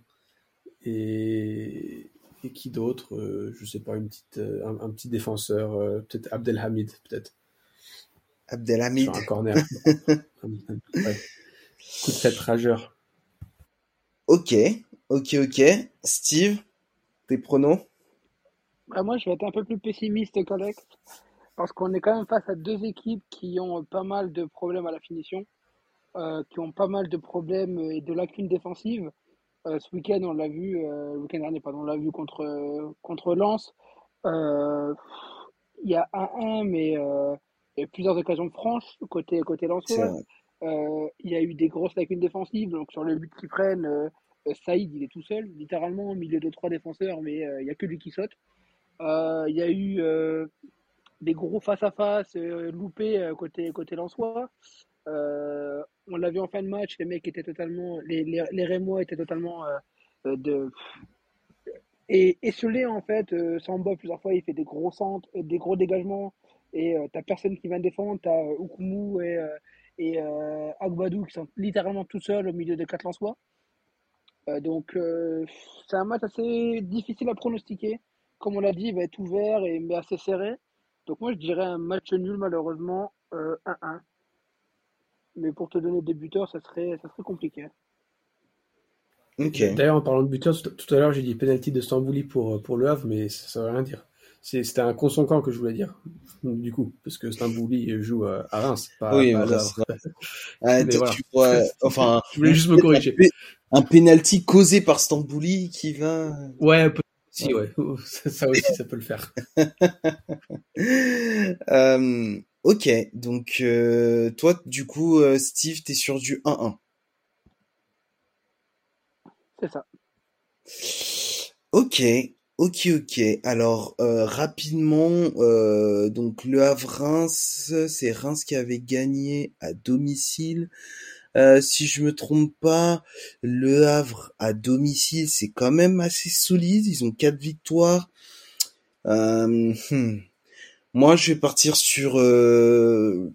Et, et qui d'autre? Euh, je sais pas, une petite, euh, un, un petit défenseur, euh, peut-être Abdelhamid, peut-être, Abdelhamid. sur un corner. Un- un- ouais. Coup de tête rageur. Ok, ok, ok. Steve, tes pronos? Bah, moi, je vais être un peu plus pessimiste qu'Alex, parce qu'on est quand même face à deux équipes qui ont euh, pas mal de problèmes à la finition, euh, qui ont pas mal de problèmes et de lacunes défensives. Euh, ce week-end, on l'a vu, euh, le week-end dernier, pardon, on l'a vu contre, euh, contre Lens. Euh, Il y a un un, mais euh, il y a eu plusieurs occasions franches côté, côté C'est lensois. vrai. Euh, il y a eu des grosses lacunes défensives, donc sur le but qu'ils prennent, euh, Euh, Saïd, il est tout seul, littéralement au milieu de trois défenseurs, mais euh, il n'y a que lui qui saute. Euh, Il y a eu euh, des gros face-à-face euh, loupés euh, côté, côté Lensois. Euh, on l'a vu en fin de match, les mecs étaient totalement. Les, les, les Rémois étaient totalement euh, euh, de, et esselés en fait. Euh, Samba, plusieurs fois, il fait des gros centres, euh, des gros dégagements. Et euh, t'as personne qui vient défendre. T'as euh, Oukoumou et, euh, et euh, Agbadou qui sont littéralement tout seuls au milieu de quatre Lensois. Euh, donc, euh, c'est un match assez difficile à pronostiquer. Comme on l'a dit, il va être ouvert et mais assez serré. Donc, moi, je dirais un match nul, malheureusement, euh, un un. Mais pour te donner des buteurs, ça serait, ça serait compliqué. Ok. D'ailleurs, en parlant de buteur, tout, tout à l'heure, j'ai dit penalty de Stambouli pour, pour le Havre, mais ça ne veut rien dire. C'est, c'était un consenquant que je voulais dire, du coup, parce que Stambouli joue à, à Reims, pas, Oui, pas à Le Reims, Havre. Ah, Mais toi, voilà. tu vois, enfin, Je voulais juste me corriger. un penalty causé par Stambouli qui va. Ouais, peut- si, ouais. Ça, ça aussi, ça peut le faire. Euh, ok, donc euh, toi, du coup, euh, Steve, t'es sur du un un. C'est ça. Ok, ok, ok. Alors, euh, rapidement, euh, donc le Havre-Reims, c'est Reims qui avait gagné à domicile. Euh, si je me trompe pas, le Havre à domicile, c'est quand même assez solide. Ils ont quatre victoires. Euh, hmm. Moi, je vais partir sur euh,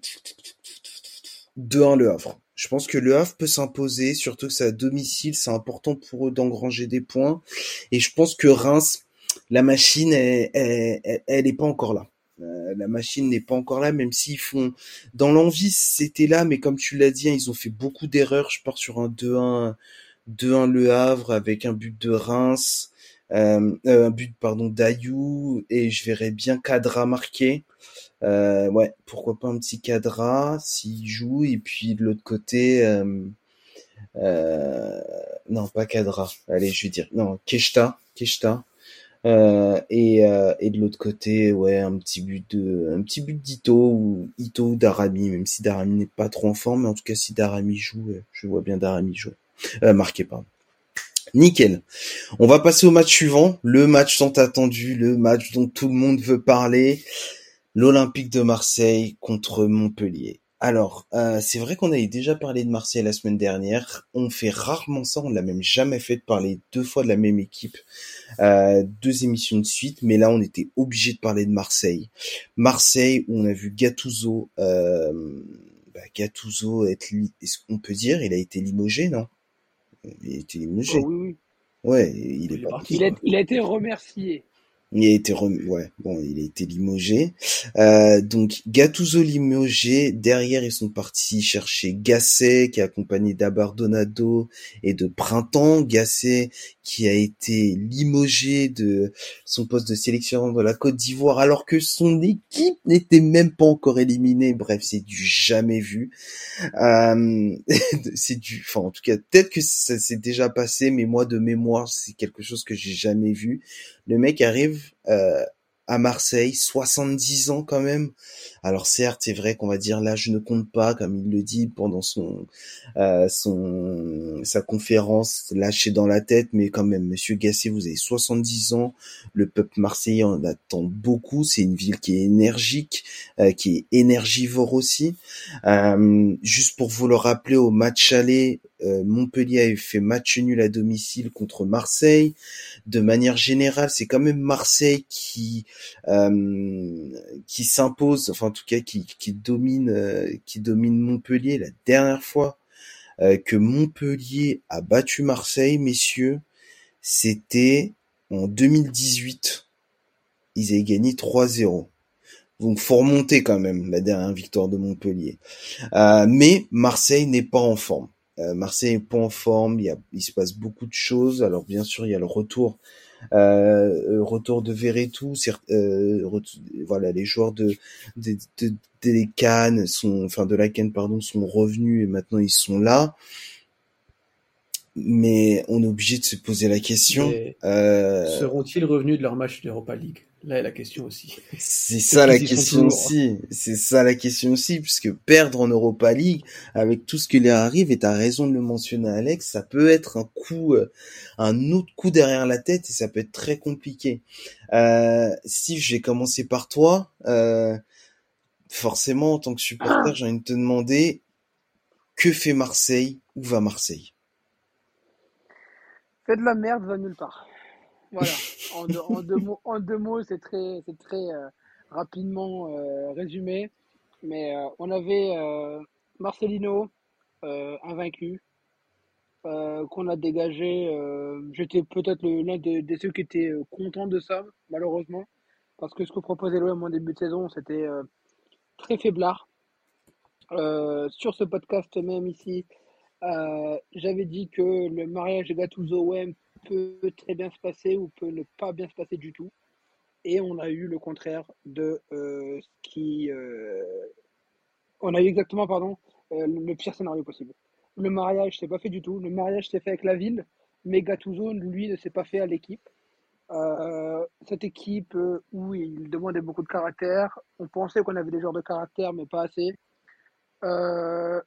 deux un Le Havre. Je pense que Le Havre peut s'imposer, surtout que c'est à domicile, c'est important pour eux d'engranger des points. Et je pense que Reims, la machine, elle, elle, elle, elle est pas encore là. Euh, la machine n'est pas encore là, même s'ils font dans l'envie, c'était là, mais comme tu l'as dit, hein, ils ont fait beaucoup d'erreurs. Je pars sur un deux un, deux un Le Havre avec un but de Reims, euh, euh, un but pardon d'Ayou, et je verrais bien Cadra marquer. Euh, ouais, pourquoi pas un petit Cadra s'il joue, et puis de l'autre côté, euh, euh, non pas Cadra, allez je vais dire non Keshta, Keshta. Euh, et, euh, et de l'autre côté, ouais, un petit but de, un petit but d'Ito ou Ito ou Darami, même si Darami n'est pas trop en forme, mais en tout cas si Darami joue, euh, je vois bien Darami jouer, euh, marquer pardon. Nickel. On va passer au match suivant, le match tant attendu, le match dont tout le monde veut parler, l'Olympique de Marseille contre Montpellier. Alors, euh, c'est vrai qu'on avait déjà parlé de Marseille la semaine dernière. On fait rarement ça, on l'a même jamais fait de parler deux fois de la même équipe, euh, deux émissions de suite. Mais là, on était obligé de parler de Marseille. Marseille, où on a vu Gattuso, euh, bah, Gattuso être, li- est-ce qu'on peut dire, il a été limogé, non? Il a été Oh limogé. oui, oui. Ouais, il est Il est pas parti, Il a, quoi. il a été remercié. Il a été rem... ouais, bon, il a été limogé. Euh, donc Gattuso limogé. Derrière, ils sont partis chercher Gasset, qui est accompagné d'Abardonado et de Printemps. Gasset, qui a été limogé de son poste de sélectionneur de la Côte d'Ivoire, alors que son équipe n'était même pas encore éliminée. Bref, c'est du jamais vu. Euh, c'est du, enfin, en tout cas, peut-être que ça s'est déjà passé, mais moi, de mémoire, c'est quelque chose que j'ai jamais vu. Le mec arrive euh, à Marseille, soixante-dix ans quand même. Alors certes, c'est vrai qu'on va dire là, je ne compte pas, comme il le dit pendant son euh, son sa conférence lâchée dans la tête, mais quand même, Monsieur Gasset, vous avez soixante-dix ans. Le peuple marseillais en attend beaucoup. C'est une ville qui est énergique, euh, qui est énergivore aussi. Euh, juste pour vous le rappeler, au match aller, euh, Montpellier avait fait match nul à domicile contre Marseille. De manière générale, c'est quand même Marseille qui euh, qui s'impose, enfin en tout cas qui qui domine euh, qui domine Montpellier. La dernière fois euh, que Montpellier a battu Marseille, messieurs, c'était en deux mille dix-huit. Ils avaient gagné trois zéro. Donc faut remonter quand même la dernière victoire de Montpellier. Euh, mais Marseille n'est pas en forme. Euh, Marseille n'est pas en forme. Il y a, il se passe beaucoup de choses. Alors bien sûr, il y a le retour, euh, retour de Verretou. Euh, ret- voilà, les joueurs de de, de, de Cannes sont, enfin de la Cannes pardon, sont revenus et maintenant ils sont là. Mais on est obligé de se poser la question. Mais Euh, seront-ils revenus de leur match d'Europa League? Là est la question aussi. C'est ça la question aussi. C'est ça la question aussi, puisque perdre en Europa League avec tout ce qui leur arrive, et t'as raison de le mentionner, Alex, ça peut être un coup, un autre coup derrière la tête et ça peut être très compliqué. Euh, Steve, je vais commencer par toi. Euh, forcément, en tant que supporter, j'ai envie de te demander, que fait Marseille? Où va Marseille? Fait de la merde, va nulle part. Voilà. En deux, en deux mots, en deux mots, c'est très, c'est très euh, rapidement euh, résumé. Mais euh, on avait euh, Marcelino, euh, invaincu, euh, qu'on a dégagé. Euh, j'étais peut-être le- l'un de, de ceux qui étaient euh, contents de ça, malheureusement, parce que ce que proposait l'O M en début de saison, c'était euh, très faiblard. Euh, sur ce podcast même ici, euh, j'avais dit que le mariage de Gattuso-O M peut très bien se passer ou peut ne pas bien se passer du tout. Et on a eu le contraire de euh, ce qui. Euh, on a eu exactement, pardon, euh, le pire scénario possible. Le mariage s'est pas fait du tout. Le mariage s'est fait avec la ville, mais Gattuso, lui, ne s'est pas fait à l'équipe. Euh, cette équipe euh, où il demandait beaucoup de caractère, on pensait qu'on avait des joueurs de caractère, mais pas assez. Euh,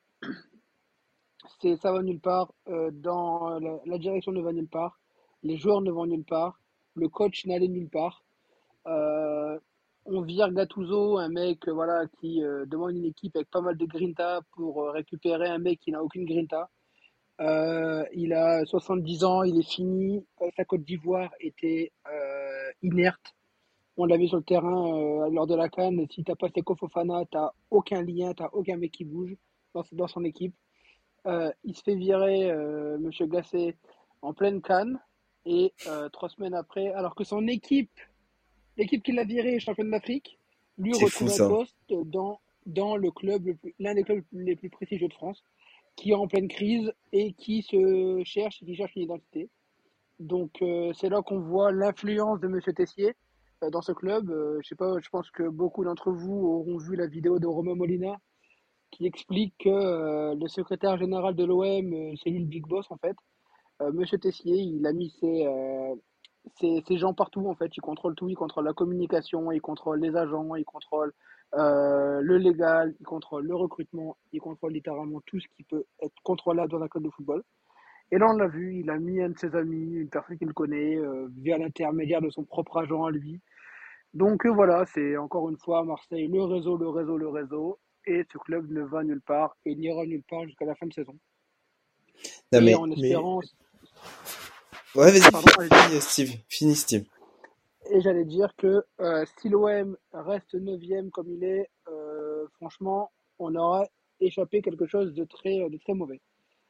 c'est, ça va nulle part. Euh, dans la, la direction ne va nulle part. Les joueurs ne vont nulle part. Le coach n'allait nulle part. Euh, on vire Gattuso, un mec euh, voilà, qui euh, demande une équipe avec pas mal de grinta pour euh, récupérer un mec qui n'a aucune grinta. Euh, il a soixante-dix ans, il est fini. Sa Côte d'Ivoire était euh, inerte. On l'a vu sur le terrain euh, lors de la CAN. Si t'as pas Seko Fofana, t'as aucun lien, t'as aucun mec qui bouge dans, dans son équipe. Euh, il se fait virer, euh, Monsieur Gasset, en pleine CAN. Et euh, trois semaines après, alors que son équipe, l'équipe qui l'a viré, championne d'Afrique, lui C'est fou, retrouve un ça. poste dans, dans le club, le plus- l'un des clubs les plus prestigieux de France, qui est en pleine crise et qui se cherche, qui cherche une identité. Donc euh, c'est là qu'on voit l'influence de Monsieur Tessier euh, dans ce club. Euh, je sais pas, je pense que beaucoup d'entre vous auront vu la vidéo de Romain Molina qui explique que euh, le secrétaire général de l'O M, euh, c'est lui le big boss en fait. Euh, Monsieur Tessier, il a mis ses, euh, ses, ses gens partout en fait. Il contrôle tout, il contrôle la communication, il contrôle les agents, il contrôle euh, le légal, il contrôle le recrutement, il contrôle littéralement tout ce qui peut être contrôlable dans un club de football. Et là, on l'a vu, il a mis un de ses amis, une personne qu'il connaît, euh, via l'intermédiaire de son propre agent à lui. Donc euh, voilà, c'est encore une fois Marseille, le réseau, le réseau, le réseau. Et ce club ne va nulle part et n'ira nulle part jusqu'à la fin de saison. Non, et mais... en espérant. Ouais, vas-y, Pardon, fini, Steve. Fini, Steve. Et j'allais dire que euh, si l'O M reste neuvième comme il est, euh, franchement, on aura échappé quelque chose de très, de très mauvais.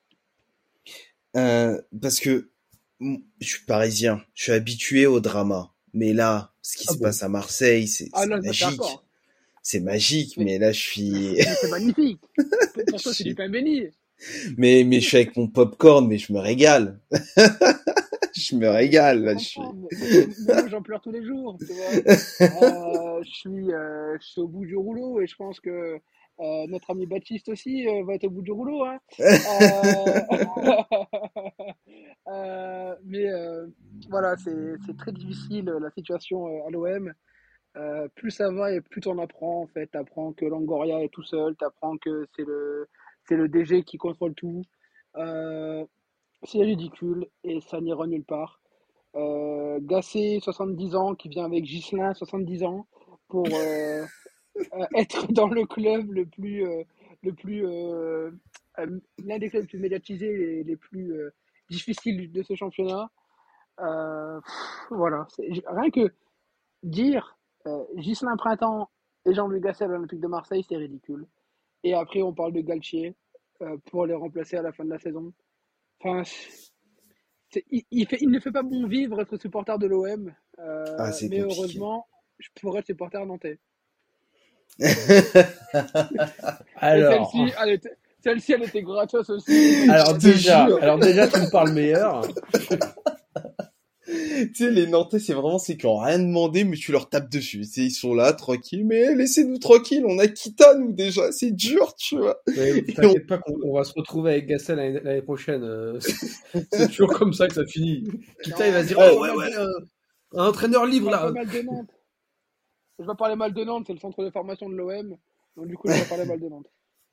Euh, parce que mm, je suis parisien, je suis habitué au drama. Mais là, ce qui Ah se bon passe à Marseille, c'est Ah c'est non, je suis magique. d'accord. C'est magique, Mais, mais là, je mais suis... c'est mais c'est magnifique. Pour, pour toi, je c'est du suis... pain béni. Mais, mais je suis avec mon popcorn, mais je me régale. Je me Ah, mais je, régale, je là, je suis... comprends, mais, mais- mais moi j'en pleure tous les jours, tu vois. Euh, je suis, euh, je suis au bout du rouleau et je pense que euh, notre ami Baptiste aussi euh, va être au bout du rouleau, hein. Euh, euh, mais euh, voilà, c'est, c'est très difficile la situation euh, à l'O M. Euh, plus ça va et plus t'en apprends en fait. T'apprends que Longoria est tout seul, t'apprends que c'est le, c'est le D G qui contrôle tout. Euh, c'est ridicule et ça n'ira nulle part. Euh, Gasset, soixante-dix ans, qui vient avec Ghislain, soixante-dix ans, pour euh, euh, être dans le club le plus, euh, le plus, euh, euh, l'un des clubs les plus médiatisés et les plus euh, difficiles de ce championnat. Euh, pff, voilà, c'est, rien que dire euh, Ghislain Printemps et Jean-Louis Gasset à l'Olympique de Marseille, c'est ridicule. Et après, on parle de Galtier euh, pour les remplacer à la fin de la saison. Enfin, c'est- il, il fait, il ne fait pas bon vivre être supporter de l'O M, Ah, euh, c'est mais compliqué. heureusement, je pourrais être supporter nantais. Et Alors, celle-ci, elle était, celle-ci, elle était gratos aussi. alors Je te déjà, jure. alors déjà, tu me parles meilleur. Tu sais, les Nantais, c'est vraiment ceux qui ont rien demandé, mais tu leur tapes dessus. Tu sais, ils sont là, tranquilles, mais laissez-nous tranquilles, on a Kita, nous, déjà. C'est dur, tu vois. Mais Et on... t'inquiète pas qu'on on va se retrouver avec Gasset l'année, l'année prochaine. euh, C'est c'est toujours comme ça que ça finit. Kita, il va se dire, Non, il y a oh pas ouais, mal ouais, de, euh, un entraîneur il libre parle pas là. mal de Nantes. je vais parler mal de Nantes, c'est le centre de formation de l'O M. Donc du coup, je vais parler mal de Nantes.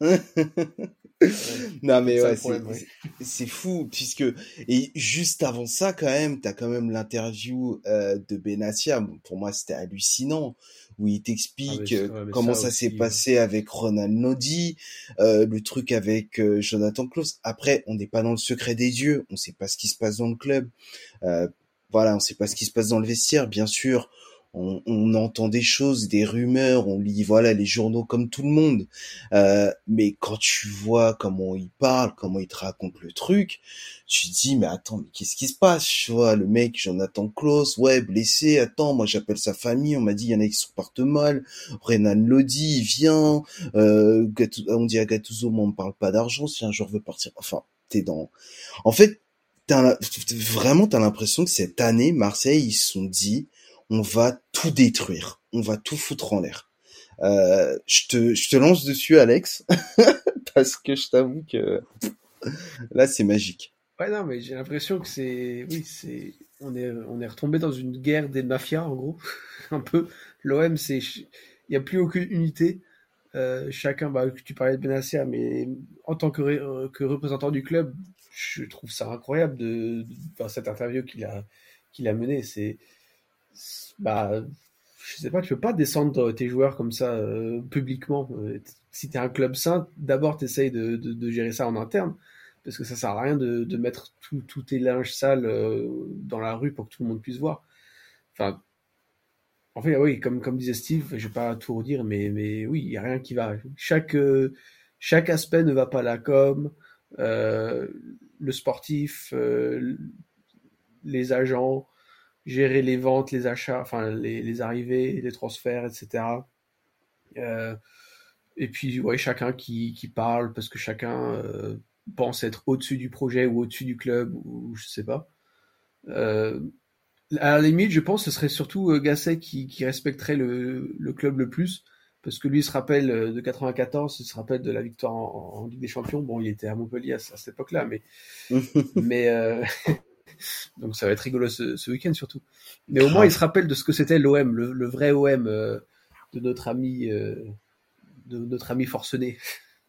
Non mais C'est ça ouais, le c'est problème, ouais. c'est c'est fou puisque et juste avant ça quand même, t'as quand même l'interview euh, de Benassia. Bon, pour moi, c'était hallucinant où il Ah, mais, t'explique c'est- euh, ouais, mais comment ça ça s'est aussi. euh, passé avec Ronald Nodi, euh, le truc avec euh, Jonathan Klaus. Après, on n'est pas dans le secret des dieux, on sait pas ce qui se passe dans le club. Euh, voilà, on sait pas ce qui se passe dans le vestiaire, bien sûr. On, on entend des choses, des rumeurs, on lit voilà les journaux comme tout le monde. Euh, mais quand tu vois comment il parle, comment il te raconte le truc, tu te dis mais attends, mais qu'est-ce qui se passe? Tu vois, le mec Jonathan Klaus, ouais blessé. Attends, moi j'appelle sa famille, on m'a dit il y en a qui se portent mal. Renan Lodi, il vient. Euh, Gattu- on dit à Gattuso, mais on me parle pas d'argent si un jour veut partir. Enfin, t'es dans. En fait, t'as, la- vraiment, t'as l'impression que cette année, Marseille, ils se sont dit, on va tout détruire, on va tout foutre en l'air. Euh, je te, je te lance dessus, Alex, parce que je t'avoue que là, c'est magique. Ouais, non, mais j'ai l'impression que c'est, oui, c'est, on est, on est retombé dans une guerre des mafias, en gros, un peu. L'O M, c'est, il y a plus aucune unité. Euh, chacun, bah, tu parlais de Benassia, mais en tant que, ré- euh, que représentant du club, je trouve ça incroyable de, de enfin, cette interview qu'il a, qu'il a menée. C'est, c'est- bah, je sais pas, tu peux pas descendre tes joueurs comme ça euh, publiquement. Euh, si t'es un club sain, d'abord t'essayes de, de, de gérer ça en interne, parce que ça sert à rien de, de mettre tous tout tes linges sales euh, dans la rue pour que tout le monde puisse voir. Enfin, en fait, oui, comme, comme disait Steve, je vais pas tout redire, mais, mais oui, il y a rien qui va. Chaque, euh, chaque aspect ne va pas, la com, euh, le sportif, euh, les agents, gérer les ventes, les achats, enfin les, les arrivées, les transferts, et cetera. Euh, et puis, ouais, chacun qui, qui parle parce que chacun euh, pense être au-dessus du projet ou au-dessus du club, ou je sais pas. Euh, à la limite, je pense que ce serait surtout euh, Gasset qui, qui respecterait le, le club le plus, parce que lui il se rappelle euh, de quatre-vingt-quatorze, il se rappelle de la victoire en, en Ligue des Champions. Bon, il était à Montpellier à, à cette époque-là, mais, mais euh, donc ça va être rigolo ce, ce week-end surtout. Mais au moins, il se Grave. rappelle de ce que c'était l'O M, le, le vrai O M euh, de notre ami, euh, de notre ami forcené.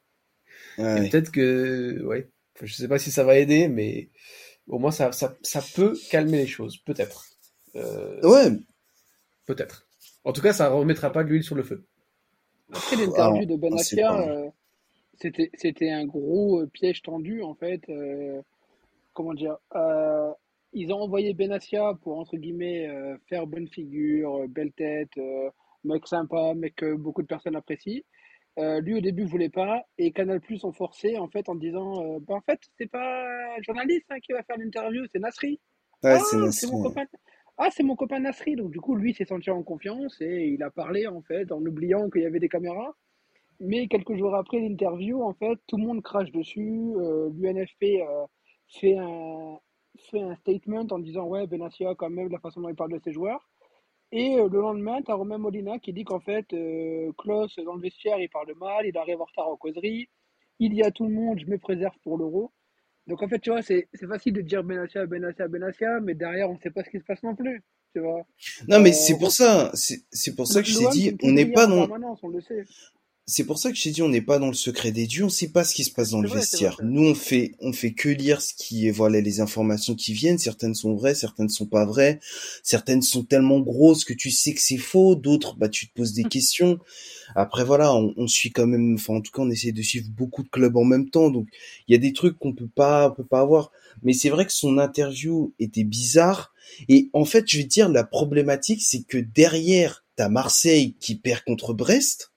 Et Ouais. peut-être que, ouais, enfin, je sais pas si ça va aider, mais au moins ça, ça, ça peut calmer les choses, peut-être. Euh, Ouais. peut-être. En tout cas, ça remettra pas de l'huile sur le feu. Après, Pff, l'interview alors, de on sait pas. Benassia, Hein. euh, c'était, c'était un gros euh, piège tendu, en fait. Euh, comment dire? Euh, ils ont envoyé Benassia pour, entre guillemets, euh, faire bonne figure, euh, belle tête, euh, mec sympa, mec que beaucoup de personnes apprécient. Euh, lui, au début, voulait pas, et Canal Plus ont forcé, en fait, en disant, euh, bah, en fait, c'est pas un journaliste hein, qui va faire l'interview, c'est Nasri. Ouais, Ah, c'est c'est mon Nasri. copain. Ah, c'est mon copain Nasri. Donc, du coup, lui s'est senti en confiance et il a parlé, en fait, en oubliant qu'il y avait des caméras. Mais quelques jours après l'interview, en fait, tout le monde crache dessus. Euh, L'U N F P euh, fait un, fait un statement en disant, ouais, Benassia, quand même, la façon dont il parle de ses joueurs. Et euh, le lendemain, tu as Romain Molina qui dit qu'en fait, euh, Klaus, dans le vestiaire, il parle mal, il arrive en retard aux causeries. Il y a tout le monde, je me préserve pour l'euro. Donc en fait, tu vois, c'est c'est facile de dire Benassia, Benassia, Benassia, mais derrière, on ne sait pas ce qui se passe non plus. Tu vois. Non, mais c'est Euh, pour ça, c'est c'est pour ça le- que je t'ai L'O M, c'est dit, une on n'est poudrière pas en dans, permanence, on le sait. c'est pour ça que je t'ai dit, on n'est pas dans le secret des dieux, on sait pas ce qui se passe dans C'est le vrai, c'est vrai, vestiaire. c'est vrai. Nous, on fait, on fait que lire ce qui est, voilà, les informations qui viennent. Certaines sont vraies, certaines sont pas vraies. Certaines sont tellement grosses que tu sais que c'est faux. D'autres, bah, tu te poses des questions. Après, voilà, on, on suit quand même, enfin, en tout cas, on essaie de suivre beaucoup de clubs en même temps. Donc, il y a des trucs qu'on peut pas, on peut pas avoir. Mais c'est vrai que son interview était bizarre. Et en fait, je vais te dire, la problématique, c'est que derrière, t'as Marseille qui perd contre Brest.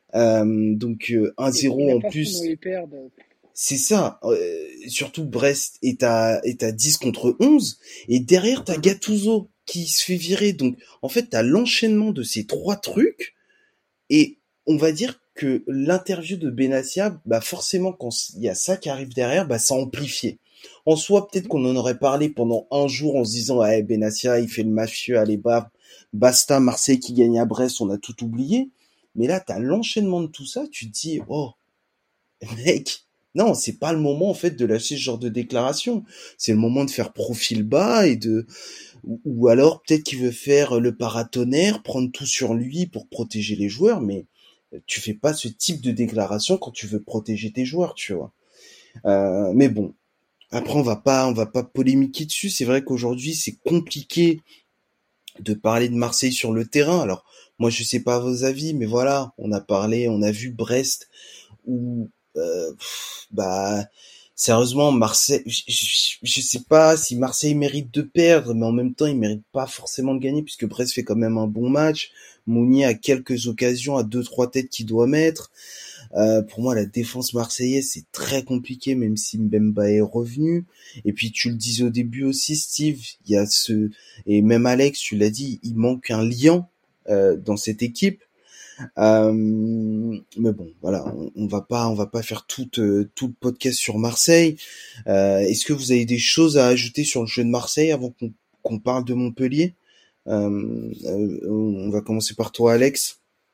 Euh, donc euh, Et, et un zéro la en façon dont plus, ils perdent. c'est ça. Euh, surtout Brest est à, est à dix contre onze. Et derrière, t'as Mhm. Gattuso qui se fait virer. Donc en fait, t'as l'enchaînement de ces trois trucs. Et on va dire que l'interview de Benassia, bah forcément, quand il y a ça qui arrive derrière, bah ça amplifié. En soi, peut-être qu'on en aurait parlé pendant un jour en se disant, ah, Benassia, il fait le mafieux, allez, bah, basta, Marseille qui gagne à Brest, on a tout oublié. Mais là, t'as l'enchaînement de tout ça, tu te dis, oh, mec, Non, c'est pas le moment en fait de lâcher ce genre de déclaration. C'est le moment de faire profil bas et de ou, ou alors peut-être qu'il veut faire le paratonnerre, prendre tout sur lui pour protéger les joueurs, mais tu fais pas ce type de déclaration quand tu veux protéger tes joueurs, tu vois. Euh, mais bon, après on va pas on va pas polémiquer dessus. C'est vrai qu'aujourd'hui c'est compliqué de parler de Marseille sur le terrain. Alors moi je sais pas vos avis, mais voilà, on a parlé, on a vu Brest où euh, pff, bah sérieusement Marseille, je, je, je sais pas si Marseille mérite de perdre, mais en même temps il mérite pas forcément de gagner puisque Brest fait quand même un bon match. Mounier a quelques occasions, à deux trois têtes qu'il doit mettre. Euh, pour moi, la défense marseillaise, c'est très compliqué, même si Mbemba est revenu. Et puis, tu le disais au début aussi, Steve, il y a ce... Et même Alex, tu l'as dit, il manque un lien euh, dans cette équipe. Euh, mais bon, voilà, on, on va pas, on va pas faire tout, euh, tout le podcast sur Marseille. Euh, est-ce que vous avez des choses à ajouter sur le jeu de Marseille avant qu'on, qu'on parle de Montpellier? euh, euh, On va commencer par toi, Alex.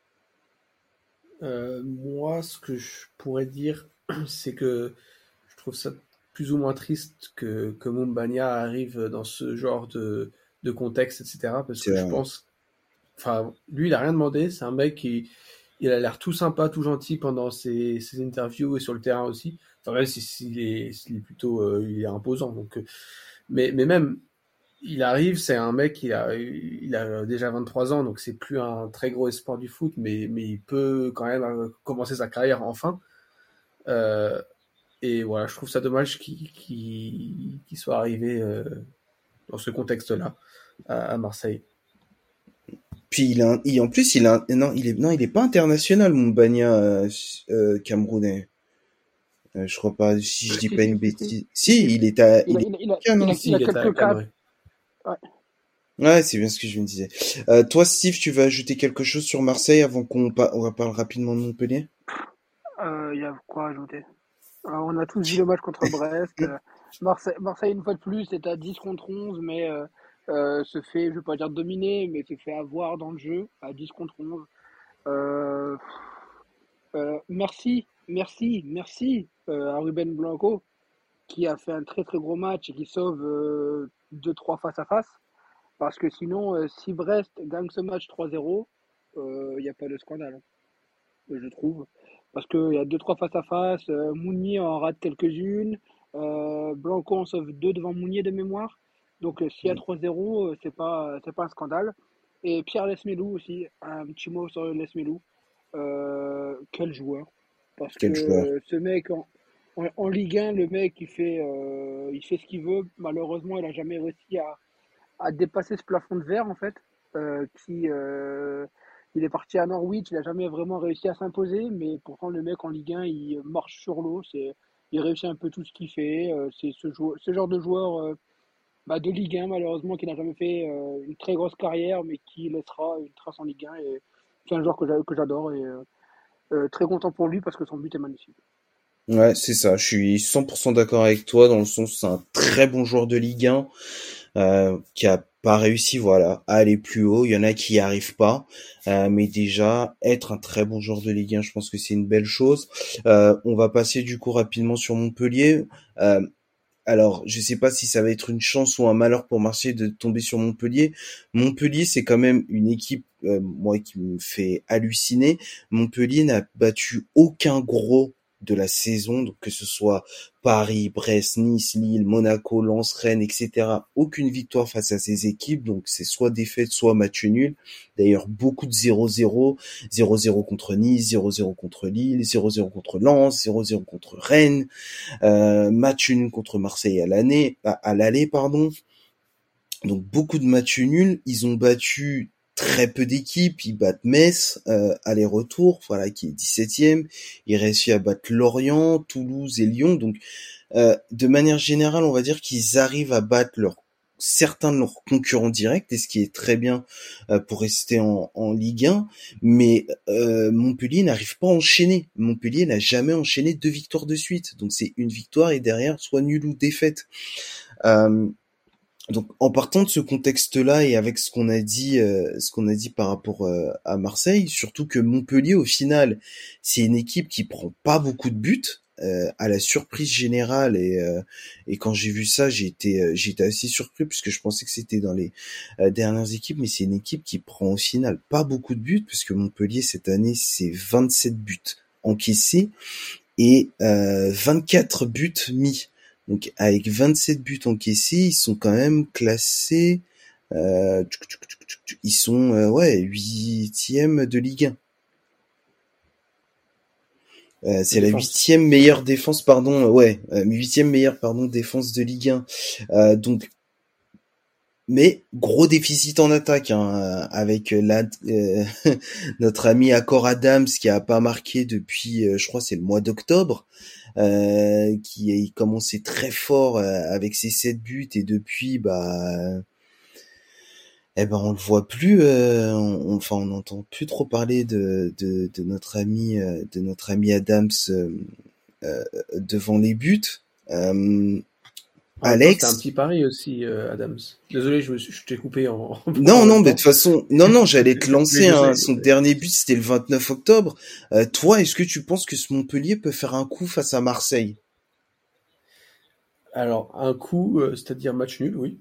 Euh, moi, ce que je pourrais dire, c'est que je trouve ça plus ou moins triste que, que Mumbagna arrive dans ce genre de, de contexte, et cetera. Parce C'est que je vrai. pense, enfin, lui, il a rien demandé. C'est un mec qui, il a l'air tout sympa, tout gentil pendant ses, ses interviews et sur le terrain aussi. Enfin, même si- s'il est, s'il est plutôt, euh, il est imposant. Donc, euh, mais, mais même, il arrive, c'est un mec, il a, il a déjà vingt-trois ans, donc c'est plus un très gros espoir du foot, mais, mais il peut quand même euh, commencer sa carrière enfin. Euh, et voilà, je trouve ça dommage qu'il qu'il, qu'il soit arrivé euh, dans ce contexte-là à, à Marseille. Puis il a, un- il, en plus il a, un- non, il est, non, il est pas international, Moumbagna, euh, euh, camerounais. Euh, je crois pas, si je dis Si, pas une si, si, si. bêtise. Si, Si, si. il est à, Il a, il est il a, il a, africain, il non? a, il Si, a il est à quelques cadres. Cameroun. Ouais. Ouais, c'est bien ce que je me disais. Euh, toi, Steve, tu veux ajouter quelque chose sur Marseille avant qu'on pa- on va parler rapidement de Montpellier? Euh, Il y a quoi ajouter? Euh, on a tous vu le match contre Brest. Euh, Marseille, Marseille, une fois de plus, est à dix contre onze, mais euh, euh, se fait, je ne veux pas dire dominer, mais se fait avoir dans le jeu à dix contre onze. Euh, euh, merci, merci, merci euh, à Ruben Blanco, qui a fait un très très gros match et qui sauve euh, deux trois face à face. Parce que sinon, euh, si Brest gagne ce match trois zéro, il n'y a pas de scandale, hein, je trouve. Parce qu'il y a deux trois face à face, euh, Mounier en rate quelques-unes, euh, Blanco en sauve deux devant Mounier de mémoire. Donc euh, s'il y a trois zéro, euh, c'est pas, c'est pas un scandale. Et Pierre Lesmelou aussi, un petit mot sur Lesmelou. Euh, quel joueur. Parce Quel joueur. que ce mec, en, en, en Ligue un, le mec, il fait, euh, il fait ce qu'il veut. Malheureusement, il n'a jamais réussi à, à dépasser ce plafond de verre, en fait. Euh, qui, euh, il est parti à Norwich, il n'a jamais vraiment réussi à s'imposer, mais pourtant, le mec en Ligue un, il marche sur l'eau. C'est, il réussit un peu tout ce qu'il fait. Euh, c'est ce, jou- ce genre de joueur euh, bah, de Ligue un, malheureusement, qui n'a jamais fait euh, une très grosse carrière, mais qui laissera une trace en Ligue un. Et c'est un joueur que j'a- que j'adore et euh, euh, très content pour lui parce que son but est magnifique. Ouais, c'est ça. Je suis cent pour cent d'accord avec toi dans le sens où c'est un très bon joueur de Ligue un. Euh, qui a pas réussi, voilà, à aller plus haut. Il y en a qui y arrivent pas, euh, mais déjà être un très bon joueur de Ligue un, je pense que c'est une belle chose. Euh, on va passer du coup rapidement sur Montpellier. Euh, alors, je sais pas si ça va être une chance ou un malheur pour Marseille de tomber sur Montpellier. Montpellier, c'est quand même une équipe, euh, moi, qui me fait halluciner. Montpellier n'a battu aucun gros de la saison, donc que ce soit Paris, Brest, Nice, Lille, Monaco, Lens, Rennes, et cetera. Aucune victoire face à ces équipes, donc c'est soit défaite, soit match nul. D'ailleurs, beaucoup de zéro zéro, zéro zéro contre Nice, zéro zéro contre Lille, zéro zéro contre Lens, zéro zéro contre Rennes. Euh, match nul contre Marseille à l'année, à, à l'aller, pardon. Donc beaucoup de matchs nuls. Ils ont battu très peu d'équipes. Ils battent Metz, euh, aller-retour, voilà, qui est dix-septième. Ils réussissent à battre Lorient, Toulouse et Lyon. Donc, euh, de manière générale, on va dire qu'ils arrivent à battre leurs certains de leurs concurrents directs, et ce qui est très bien euh, pour rester en, en Ligue un, mais euh, Montpellier n'arrive pas à enchaîner. Montpellier n'a jamais enchaîné deux victoires de suite, donc c'est une victoire et derrière soit nul ou défaite. Euh, donc en partant de ce contexte-là et avec ce qu'on a dit, euh, ce qu'on a dit par rapport euh, à Marseille, surtout que Montpellier au final, c'est une équipe qui prend pas beaucoup de buts. euh, à la surprise générale et euh, et quand j'ai vu ça, j'ai été euh, j'étais assez surpris puisque je pensais que c'était dans les euh, dernières équipes, mais c'est une équipe qui prend au final pas beaucoup de buts parce que Montpellier cette année c'est vingt-sept buts encaissés et euh, vingt-quatre buts mis. Donc avec vingt-sept buts encaissés, ils sont quand même classés. Euh, ils sont euh, ouais huitième de Ligue un. Euh, c'est la huitième meilleure défense, pardon, ouais, huitième meilleure pardon défense de Ligue un. Euh, donc, mais gros déficit en attaque, hein, avec la, euh, notre ami Accor Adams qui a pas marqué depuis, euh, je crois, c'est le mois d'octobre, euh, qui a commencé très fort euh, avec ses sept buts et depuis, bah. Eh ben on le voit plus, euh, on, enfin on n'entend plus trop parler de de, de notre ami euh, de notre ami Adams euh, euh, devant les buts. Euh, Alex, c'est un petit pari aussi, euh, Adams. Désolé, je me suis, je t'ai coupé en. en non en non, mais de toute façon, non non, j'allais te lancer. Hein, sais, son dernier but c'était le vingt-neuf octobre. Euh, toi, est-ce que tu penses que ce Montpellier peut faire un coup face à Marseille? Alors un coup, euh, c'est-à-dire match nul, oui.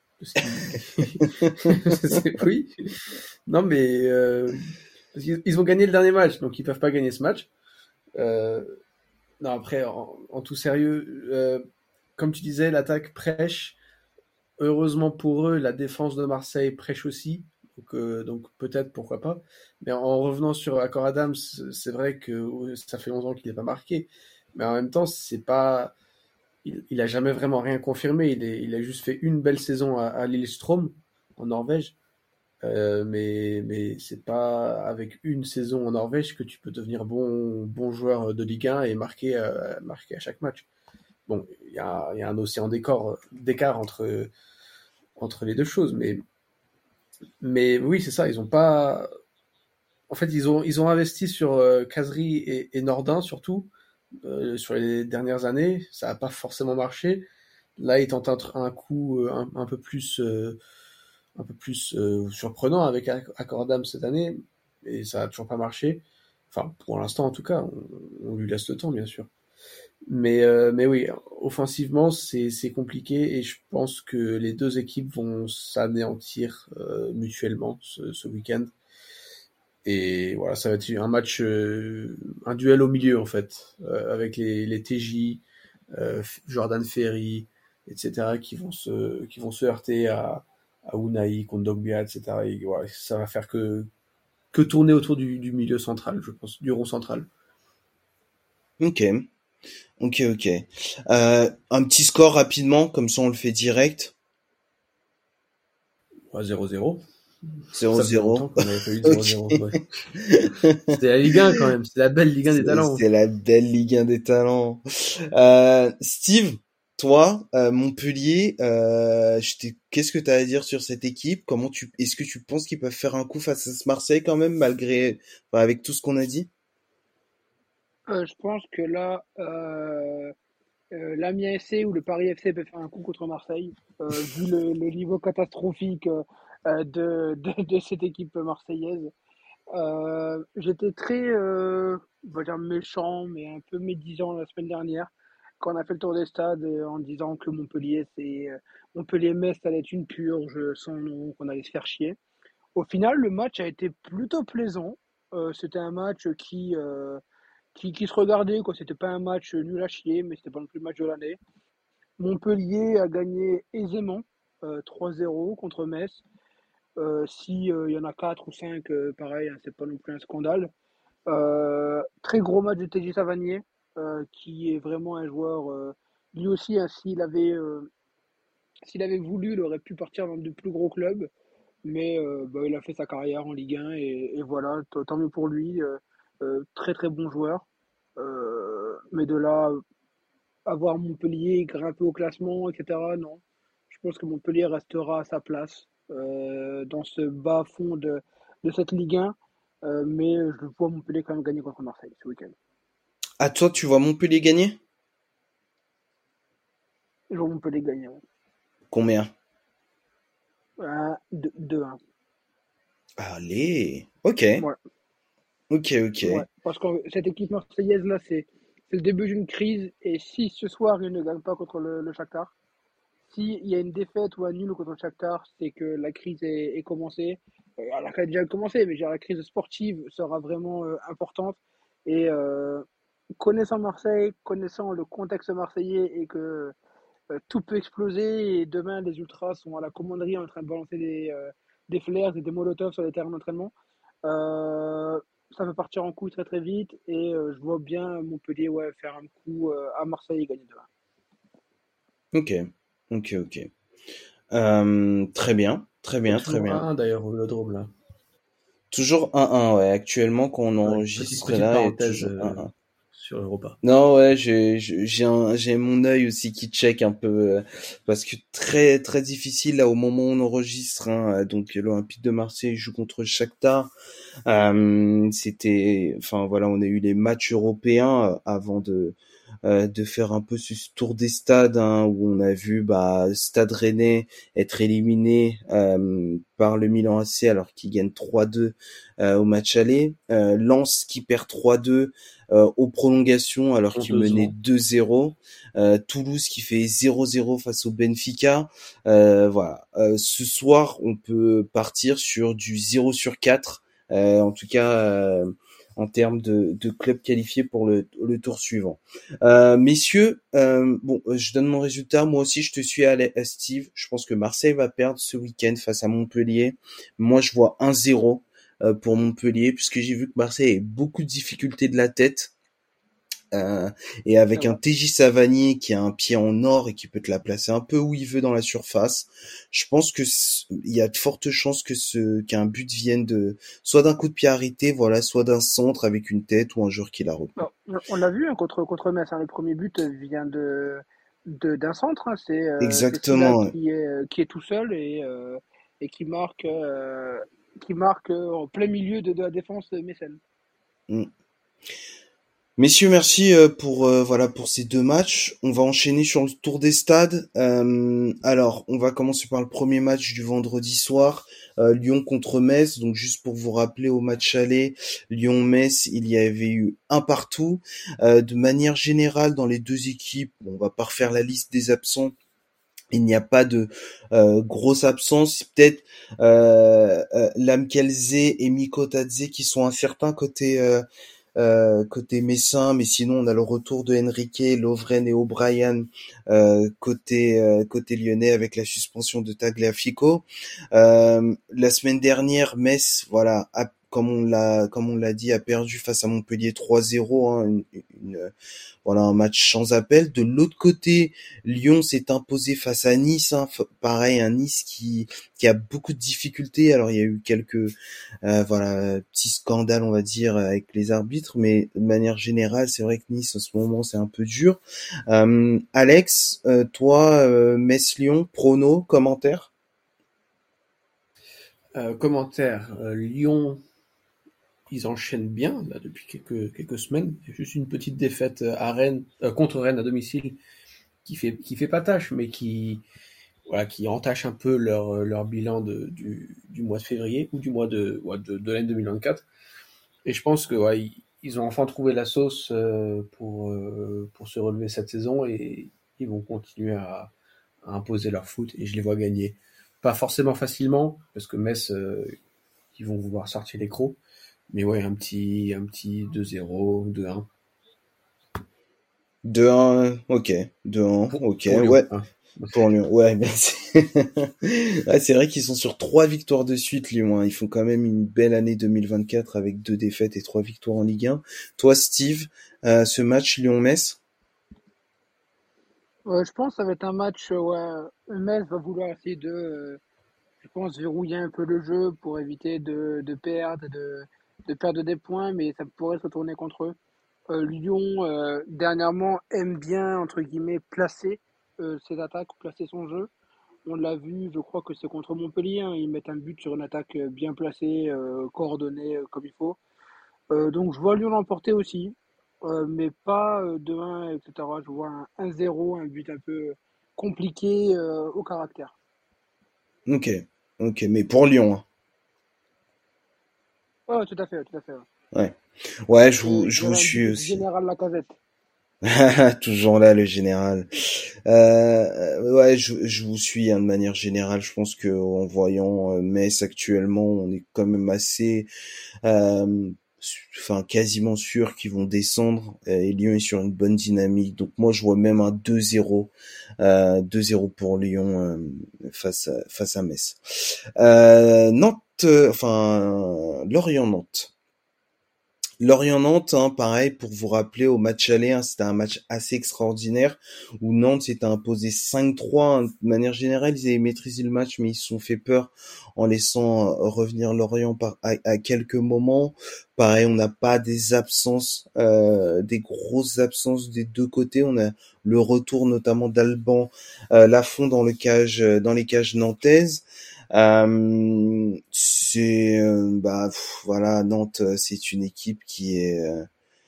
c'est, oui. Non, mais euh, parce qu'ils ils ont gagné le dernier match, donc ils peuvent pas gagner ce match. Euh, non, après, en, en tout sérieux, euh, comme tu disais, l'attaque prêche. Heureusement pour eux, la défense de Marseille prêche aussi. Donc, euh, donc peut-être, pourquoi pas. Mais en revenant sur Accor Adams, c'est vrai que ça fait longtemps qu'il n'est pas marqué. Mais en même temps, c'est pas... Il, il a jamais vraiment rien confirmé. Il, est, il a juste fait une belle saison à, à Lillestrøm, en Norvège. Euh, mais mais c'est pas avec une saison en Norvège que tu peux devenir bon, bon joueur de Ligue un et marquer, euh, marquer à chaque match. Bon, il y a, y a un océan d'écart, d'écart entre, entre les deux choses. Mais, mais oui, c'est ça. Ils ont pas. En fait, ils ont, ils ont investi sur euh, Kazri et, et Nordin surtout. Euh, sur les dernières années, ça n'a pas forcément marché. Là, ils tentent un, un coup euh, un, un peu plus, euh, un peu plus euh, surprenant avec Accordam cette année, et ça n'a toujours pas marché. Enfin, pour l'instant en tout cas, on, on lui laisse le temps, bien sûr. Mais, euh, mais oui, offensivement, c'est, c'est compliqué, et je pense que les deux équipes vont s'anéantir euh, mutuellement ce, ce week-end. Et voilà, ça va être un match, euh, un duel au milieu en fait, euh, avec les, les T J, euh, Jordan Ferry, et cetera, qui vont se, qui vont se heurter à, à Unai, Kondogbia, et cetera. Et voilà, ça va faire que, que tourner autour du, du milieu central, je pense, du rond central. Ok, ok, ok. Euh, un petit score rapidement, comme ça on le fait direct. Ouais, zéro zéro. zéro zéro. On avait pas eu zéro zéro. Okay. Ouais. C'était la Ligue un quand même, c'est la belle Ligue un des talents. C'est la belle Ligue un des talents. Euh, Steve, toi, euh, Montpellier, euh, je t'ai... qu'est-ce que tu as à dire sur cette équipe? Comment tu, est-ce que tu penses qu'ils peuvent faire un coup face à ce Marseille quand même, malgré, enfin, avec tout ce qu'on a dit? Euh, je pense que là, euh, euh, l'Amiens F C ou le Paris F C peut faire un coup contre Marseille, euh, vu le, le niveau catastrophique euh, de, de, de cette équipe marseillaise. Euh, j'étais très, euh, on va dire méchant, mais un peu médisant la semaine dernière, quand on a fait le tour des stades euh, en disant que Montpellier, c'est euh, Montpellier-Metz, ça allait être une purge sans nom, qu'on allait se faire chier. Au final, le match a été plutôt plaisant. Euh, c'était un match qui, euh, qui, qui se regardait, quoi. C'était pas un match nul à chier, mais c'était pas non plus le match de l'année. Montpellier a gagné aisément, euh, trois zéro contre Metz. Euh, si euh, il y en a quatre ou cinq, euh, pareil, hein, c'est pas non plus un scandale. Euh, très gros match de T J Savanier, euh, qui est vraiment un joueur. Euh, lui aussi, hein, s'il avait, euh, s'il avait voulu, il aurait pu partir dans de plus gros clubs, mais euh, bah, il a fait sa carrière en Ligue un et, et voilà, t- tant mieux pour lui. Euh, euh, très très bon joueur. Euh, mais de là, avoir Montpellier grimper au classement, et cetera, non. Je pense que Montpellier restera à sa place euh, dans ce bas fond de, de cette Ligue un. Euh, mais je vois Montpellier quand même gagner contre Marseille ce week-end. À toi, tu vois Montpellier gagner? Je vois Montpellier gagner. Ouais. Combien? Euh, deux un. Allez, ok. Ouais. Ok, ok. Ouais. Parce que cette équipe marseillaise là, c'est c'est le début d'une crise. Et si ce soir, il ne gagne pas contre le, le Shakhtar, s'il y a une défaite ou un nul contre le Shakhtar, c'est que la crise est, est commencée. Euh, Alors qu'elle a déjà commencé, mais genre, la crise sportive sera vraiment euh, importante. Et euh, connaissant Marseille, connaissant le contexte marseillais et que euh, tout peut exploser, et demain, les Ultras sont à la commanderie en train de balancer des, euh, des flares et des molotovs sur les terrains d'entraînement. Euh, Ça peut partir en couille très très vite et euh, je vois bien Montpellier ouais, faire un coup euh, à Marseille et gagner demain. Ok, ok, ok. Euh, très bien, très bien, très Toujours bien. un d'ailleurs au Vélodrome là. Toujours un un, ouais. Actuellement, quand on Ouais, petite, enregistre petite là, il est parenthèse toujours euh, un un. sur Europa. Non, ouais, j'ai j'ai j'ai un- j'ai mon œil aussi qui check un peu euh, parce que très très difficile là au moment où on enregistre. Hein, euh, donc l'Olympique de Marseille joue contre le Shakhtar. Euh, c'était, enfin voilà, on a eu les matchs européens euh, avant de euh, de faire un peu ce tour des stades hein, où on a vu bah Stade Rennais être éliminé euh, par le Milan A C alors qu'il gagne trois deux euh, au match aller. Euh, Lens qui perd trois deux euh, aux prolongations alors qu'il menait Honteusement. deux zéro. Euh, Toulouse qui fait zéro zéro face au Benfica. Euh, voilà. Euh, ce soir, on peut partir sur du zéro sur quatre. Euh, en tout cas, euh, en termes de, de clubs qualifiés pour le, le tour suivant. Euh, messieurs, euh, bon, je donne mon résultat. Moi aussi, je te suis à, à Steve. Je pense que Marseille va perdre ce week-end face à Montpellier. Moi, je vois un zéro euh, pour Montpellier, puisque j'ai vu que Marseille a beaucoup de difficultés de la tête. Euh, et Ça avec un va. T J Savanier qui a un pied en or et qui peut te la placer un peu où il veut dans la surface, je pense que il y a de fortes chances que ce qu'un but vienne de soit d'un coup de pied arrêté, voilà, soit d'un centre avec une tête ou un joueur qui la replie. Bon, on on l'a vu hein, contre, contre Metz, hein, le premier but vient de, de, d'un centre. Hein, c'est euh, c'est Silla Exactement. qui est, qui est tout seul et, euh, et qui marque, euh, qui marque euh, en plein milieu de, de la défense mécène. Mm. Messieurs, merci euh, pour euh, voilà pour ces deux matchs. On va enchaîner sur le tour des stades. Euh, alors, on va commencer par le premier match du vendredi soir, euh, Lyon contre Metz. Donc, juste pour vous rappeler au match aller, Lyon-Metz, il y avait eu un partout. Euh, de manière générale, dans les deux équipes, bon, on va pas refaire la liste des absents. Il n'y a pas de euh, grosse absence. Peut-être euh, euh, Lamkelze et Mikotadze qui sont incertains côté euh, euh, côté messin, mais sinon on a le retour de Enrique, Lovren et O'Brien euh, côté euh, côté lyonnais avec la suspension de Tagliafico. Euh, la semaine dernière, Metz, voilà, a, comme on l'a comme on l'a dit, a perdu face à Montpellier trois zéro, hein, une, une, voilà un match sans appel. De l'autre côté, Lyon s'est imposé face à Nice, hein, pareil un Nice qui qui a beaucoup de difficultés. Alors il y a eu quelques euh, voilà petits scandales on va dire avec les arbitres, mais de manière générale c'est vrai que Nice en ce moment c'est un peu dur. Euh, Alex, euh, toi euh, Metz-Lyon, prono, commentaire? Euh, commentaire, euh, Lyon, ils enchaînent bien là, depuis quelques, quelques semaines. Il y a juste une petite défaite à Rennes, euh, contre Rennes à domicile qui fait, qui fait pas tâche, mais qui, voilà, qui entache un peu leur, leur bilan de, du, du mois de février ou du mois de, ouais, de, de l'année deux mille vingt-quatre. Et je pense que ouais, ils, ils ont enfin trouvé la sauce euh, pour, euh, pour se relever cette saison et ils vont continuer à, à imposer leur foot et je les vois gagner. Pas forcément facilement, parce que Metz, euh, ils vont vouloir sortir les crocs. Mais ouais, un petit, un petit deux zéro, deux un. deux un, ok. deux un, Pour, ok, pour Lyon. ouais. Hein. Pour Lyon, ouais, mais c'est ouais, c'est vrai qu'ils sont sur trois victoires de suite, Lyon. Hein. Ils font quand même une belle année deux mille vingt-quatre avec deux défaites et trois victoires en Ligue un. Toi, Steve, euh, ce match Lyon-Metz? Ouais, je pense que ça va être un match où euh, Metz va vouloir essayer de, euh, je pense, verrouiller un peu le jeu pour éviter de, de perdre, de, de perdre des points, mais ça pourrait se retourner contre eux. Euh, Lyon, euh, dernièrement, aime bien, entre guillemets, placer euh, ses attaques, placer son jeu. On l'a vu, je crois que c'est contre Montpellier, hein, ils mettent un but sur une attaque euh, bien placée, euh, coordonnée euh, comme il faut. Euh, donc je vois Lyon l'emporter aussi, euh, mais pas euh, deux un, et cetera. Je vois un un zéro, un but un peu compliqué euh, au caractère. Ok, ok, mais pour Lyon, hein. Ouais, tout à fait, tout à fait. Ouais. Ouais, ouais, je vous, Et je je vous verrai un but suis de aussi. Général Lacazette. Toujours là, le général. Euh, ouais, je, je vous suis hein, de manière générale. Je pense que en voyant euh, Metz actuellement, on est quand même assez, euh, su- enfin quasiment sûr qu'ils vont descendre. Euh, et Lyon est sur une bonne dynamique. Donc moi, je vois même un deux zéro, euh, deux zéro pour Lyon euh, face à, face à Metz. Euh, Nantes, euh, enfin Lorient-Nantes. Lorient-Nantes, hein, pareil, pour vous rappeler, au match aller, hein, c'était un match assez extraordinaire où Nantes s'était imposé cinq trois. Hein. De manière générale, ils avaient maîtrisé le match, mais ils se sont fait peur en laissant euh, revenir Lorient par, à, à quelques moments. Pareil, on n'a pas des absences, euh, des grosses absences des deux côtés. On a le retour notamment d'Alban euh, Lafont dans le cage, euh, dans les cages nantaises. Euh, c'est euh, bah pff, voilà Nantes, euh, c'est une équipe qui est euh,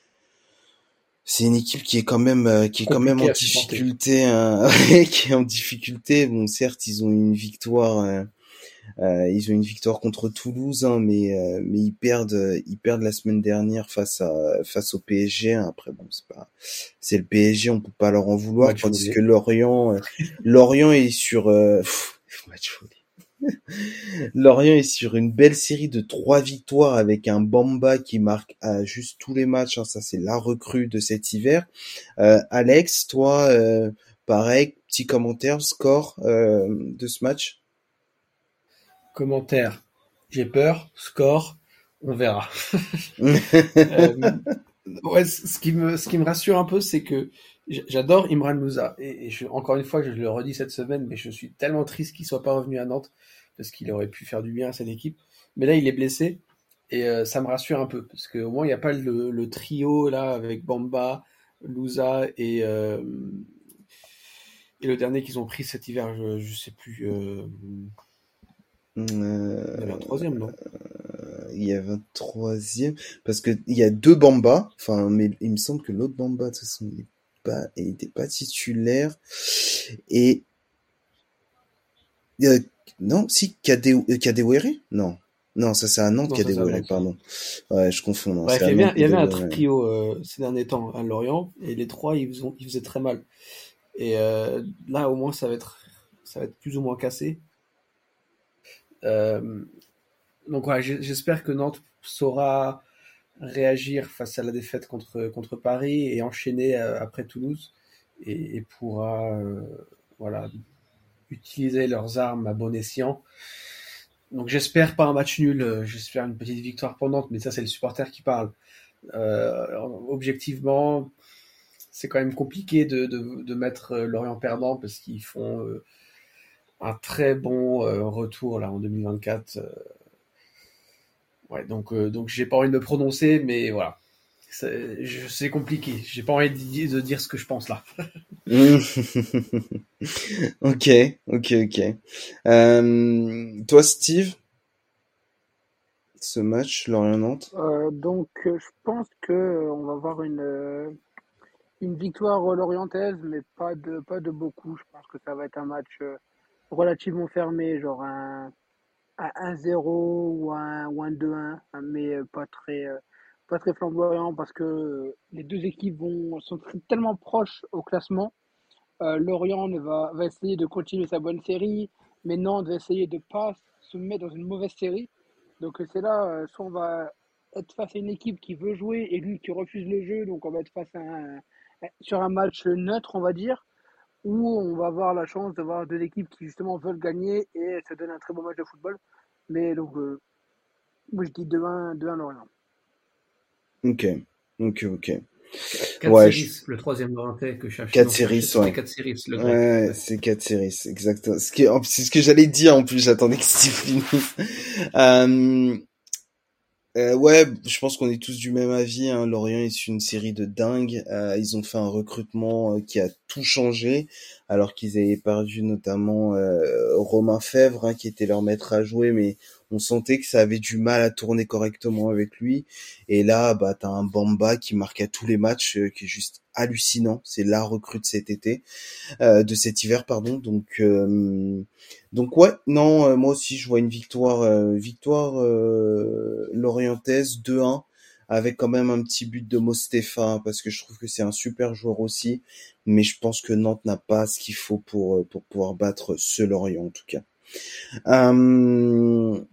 c'est une équipe qui est quand même euh, qui est quand même en Compliqué à supporter. difficulté hein, qui est en difficulté. Bon, certes, ils ont eu une victoire euh, euh, ils ont une victoire contre Toulouse hein, mais euh, mais ils perdent euh, ils perdent la semaine dernière face à face au P S G hein. Après bon, c'est pas c'est le P S G, on peut pas leur en vouloir Match tandis volé. que Lorient euh, Lorient est sur euh, pff, match volé. Lorient est sur une belle série de trois victoires avec un Bamba qui marque à juste tous les matchs. Hein, ça, c'est la recrue de cet hiver. Euh, Alex, toi, euh, pareil, petit commentaire, score euh, de ce match. Commentaire. J'ai peur. Score. On verra. Euh, ouais, c- ce qui me, ce qui me rassure un peu, c'est que j- j'adore Imran Louza. Et, et je, encore une fois, je le redis cette semaine, mais je suis tellement triste qu'il soit pas revenu à Nantes parce qu'il aurait pu faire du bien à cette équipe. Mais là, il est blessé et euh, ça me rassure un peu parce qu'au moins, il n'y a pas le, le trio là avec Bamba, Louza et, euh, et le dernier qu'ils ont pris cet hiver, je, je sais plus. Euh, il y en avait un Euh, troisième, non? il y avait un troisième parce que il y a deux Bamba. Enfin, mais il me semble que l'autre Bamba, de toute façon, il est pas, il était pas titulaire. Et euh, non, si Kadewere, Kadewere Non. Non, ça c'est à Nantes Non, ça c'est à Kadewere, Nantes, ça. pardon. Ouais, je confonds, non, c'est Bref, il à y avait Nantes un, il y avait un Kadewere. trio euh, ces derniers temps à Lorient et les trois ils faisaient, ils faisaient très mal. Et euh, là au moins ça va être ça va être plus ou moins cassé. Euh, donc voilà, j'ai- j'espère que Nantes saura réagir face à la défaite contre contre Paris et enchaîner euh, après Toulouse et, et pourra euh, voilà utiliser leurs armes à bon escient. Donc j'espère pas un match nul, euh, j'espère une petite victoire pour Nantes, mais ça c'est le supporter qui parle. Euh, objectivement, c'est quand même compliqué de, de, de mettre euh, Lorient perdant parce qu'ils font euh, un très bon euh, retour là en deux mille vingt-quatre. Euh, ouais, donc euh, donc j'ai pas envie de me prononcer, mais voilà, c'est, je- c'est compliqué. J'ai pas envie de, di- de dire ce que je pense là. Hmm. Ok, ok, ok. Euh, toi, Steve, ce match, Lorient-Nantes? Euh, donc, euh, je pense que euh, on va avoir une, euh, une victoire lorientaise, mais pas de, pas de beaucoup. Je pense que ça va être un match euh, relativement fermé, genre un, un un zéro ou un, ou un deux un, hein, mais euh, pas très, euh, pas très flamboyant parce que euh, les deux équipes vont, sont tr- tellement proches au classement. Euh, Lorient ne va, va essayer de continuer sa bonne série, mais Nantes va essayer de ne pas se mettre dans une mauvaise série. Donc euh, c'est là, euh, soit on va être face à une équipe qui veut jouer et lui qui refuse le jeu, donc on va être face à un, sur un match neutre, on va dire, ou on va avoir la chance de voir deux équipes qui justement veulent gagner et se donnent un très bon match de football. Mais donc, euh, moi je dis deux un, deux un Lorient. Ok, ok, ok. quatre Ouais, je... séries, le troisième Lorientais que je cherchais. quatre Non, je séries, cherchais, c'était ouais. quatre séries, le grec. Ouais, Ouais. c'est quatre séries, exactement. Ce qui est- C'est ce que j'allais dire en plus, j'attendais que Steve finisse. Euh, Euh, ouais, je pense qu'on est tous du même avis. Hein. Lorient est sur une série de dingues. Euh, ils ont fait un recrutement euh, qui a tout changé, alors qu'ils avaient perdu notamment euh, Romain Fèvre, hein, qui était leur maître à jouer, mais on sentait que ça avait du mal à tourner correctement avec lui. Et là, bah, t'as un Bamba qui marque à tous les matchs, euh, qui est juste hallucinant. C'est la recrue de cet été euh, de cet hiver, pardon. Donc, euh, donc ouais, non, euh, moi aussi je vois une victoire, euh, victoire euh, lorientaise deux un. avec quand même un petit but de Mostefa, parce que je trouve que c'est un super joueur aussi, mais je pense que Nantes n'a pas ce qu'il faut pour pour pouvoir battre ce Lorient en tout cas. Euh,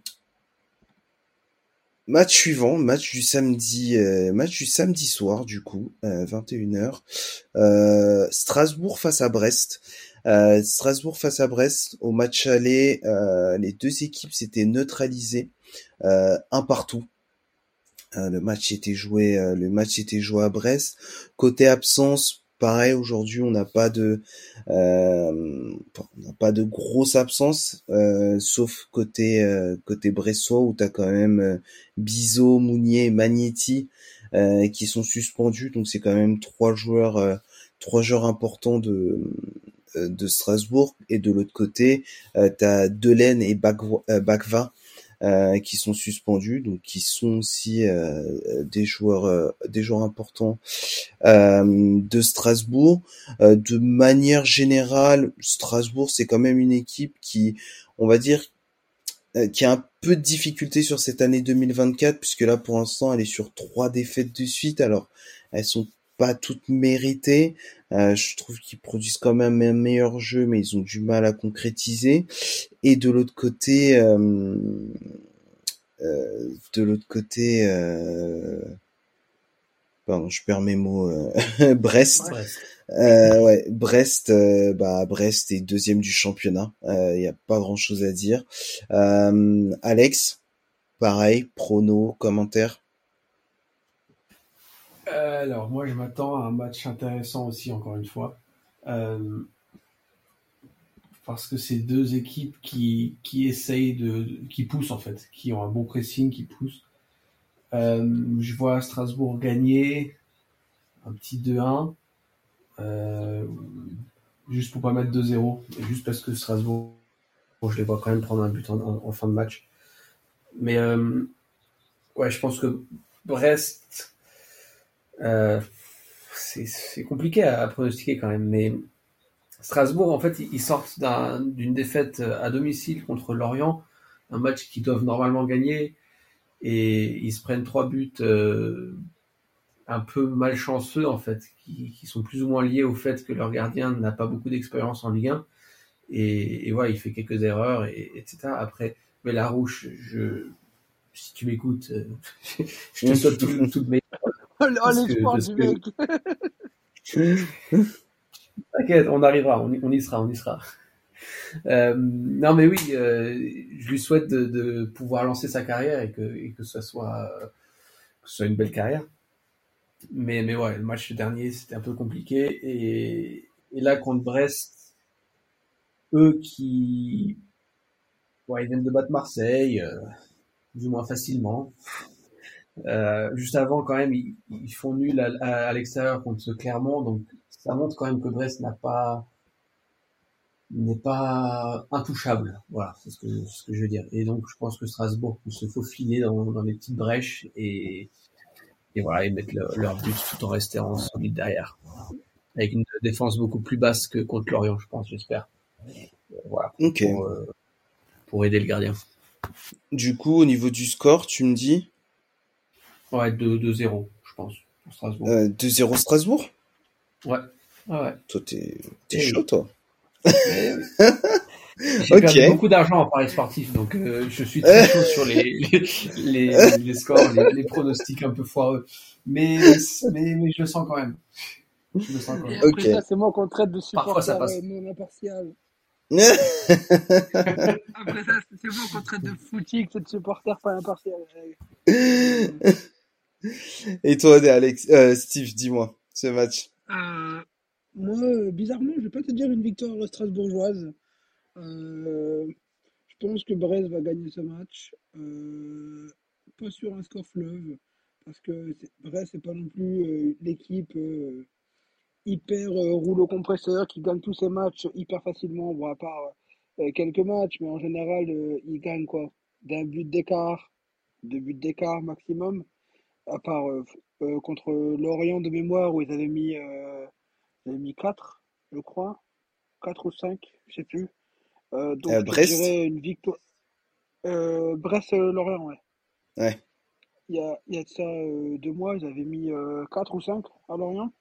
Match suivant, match du samedi, euh, match du samedi soir du coup, euh, vingt et une heures. Euh, Strasbourg face à Brest. Euh, Strasbourg face à Brest. Au match aller, euh, les deux équipes s'étaient neutralisées, euh, un partout. Euh, le match était joué, euh, le match était joué à Brest. Côté absence, pareil. Aujourd'hui, on n'a pas de, euh, on n'a pas de grosse absence, euh, sauf côté euh, côté bressois où t'as quand même euh, Bizot, Mounier, et Magnetti euh, qui sont suspendus. Donc c'est quand même trois joueurs, euh, trois joueurs importants de euh, de Strasbourg. Et de l'autre côté, euh, t'as Delaine et Bagva, euh, Bakva euh, qui sont suspendus, donc qui sont aussi euh, des joueurs euh, des joueurs importants euh, de Strasbourg. Euh, de manière générale, Strasbourg c'est quand même une équipe qui, on va dire, euh, qui a un peu de difficulté sur cette année deux mille vingt-quatre, puisque là pour l'instant elle est sur trois défaites de suite. Alors elles sont pas toutes méritées. Euh, je trouve qu'ils produisent quand même un meilleur jeu, mais ils ont du mal à concrétiser. Et de l'autre côté, euh, euh, de l'autre côté, euh, pardon, je perds mes mots. Euh, Brest, Brest. euh, ouais, Brest, euh, bah Brest est deuxième du championnat. Il euh, y a pas grand chose à dire. Euh, Alex, pareil, prono, commentaire. Euh, alors moi je m'attends à un match intéressant aussi encore une fois. Euh, parce que c'est deux équipes qui, qui essayent de, qui poussent en fait, qui ont un bon pressing, qui poussent. Euh, je vois Strasbourg gagner un petit deux un, euh, juste pour pas mettre deux zéro, et juste parce que Strasbourg, je les vois quand même prendre un but en, en, en fin de match. Mais euh, ouais, je pense que Brest, euh, c'est, c'est compliqué à, à pronostiquer quand même, mais Strasbourg, en fait, ils sortent d'un, d'une défaite à domicile contre Lorient, un match qu'ils doivent normalement gagner, et ils se prennent trois buts euh, un peu malchanceux, en fait, qui, qui sont plus ou moins liés au fait que leur gardien n'a pas beaucoup d'expérience en Ligue un, et, et ouais, il fait quelques erreurs, et, etc. Après, mais Larouche, je, si tu m'écoutes, euh, je te souhaite tout, tout le meilleur. Oh, Parce que, l'espoir parce du que, mec. t'inquiète, on arrivera, on y, on y sera, on y sera. Euh, non mais oui, euh, je lui souhaite de, de pouvoir lancer sa carrière et que, et que ça soit, que ce soit une belle carrière. Mais, mais ouais, le match dernier c'était un peu compliqué, et, et là contre Brest, eux qui, ouais, ils viennent de battre Marseille, euh, plus ou moins facilement. Euh, juste avant quand même, ils, ils font nul à, à, à l'extérieur contre Clermont, donc ça montre quand même que Brest n'a pas n'est pas intouchable. Voilà, c'est ce que, ce que je veux dire. Et donc, je pense que Strasbourg peut se faufiler dans, dans les petites brèches et, et voilà, et mettre le, leur but tout en restant solide derrière. Avec une défense beaucoup plus basse que contre Lorient, je pense, j'espère. Voilà, pour, Ok. pour, euh, pour aider le gardien. Du coup, au niveau du score, tu me dis Ouais, deux zéro, je pense, pour Strasbourg. euh, deux zéro Strasbourg. Ouais, ouais, ouais. Toi, t'es, t'es Eh chaud, oui. toi. Eh oui. J'ai Ok. perdu beaucoup d'argent en paris sportif, donc euh, je suis très chaud sur les, les, les, les scores, les, les pronostics un peu foireux. Mais, mais, mais je le sens quand même. Je le sens quand Et même. après Ok. ça, c'est moi qu'on traite de Parfois, ça supporter passe. euh, non impartial. Après ça, c'est moi qu'on traite de footique, c'est de supporter pas impartial. Et toi, Alex, euh, Steve, dis-moi, ce match. Euh, moi, euh, bizarrement, je vais pas te dire une victoire strasbourgeoise. Euh, je pense que Brest va gagner ce match. Euh, pas sur un score fleuve, parce que c'est- Brest, c'est pas non plus euh, l'équipe euh, hyper euh, rouleau compresseur qui gagne tous ses matchs hyper facilement. Bon, à part euh, quelques matchs, mais en général, euh, ils gagnent quoi? D'un but d'écart, deux buts d'écart maximum. À part euh, f- euh, contre Lorient de mémoire où ils avaient mis, euh, ils avaient mis quatre, je crois. Quatre ou cinq, je sais plus. Euh, donc Euh, je te Brest. dirais une victoire. Euh, Brest-Lorient, ouais. Ouais. il y a, il y a de ça euh, deux mois, ils avaient mis euh, quatre ou cinq à Lorient.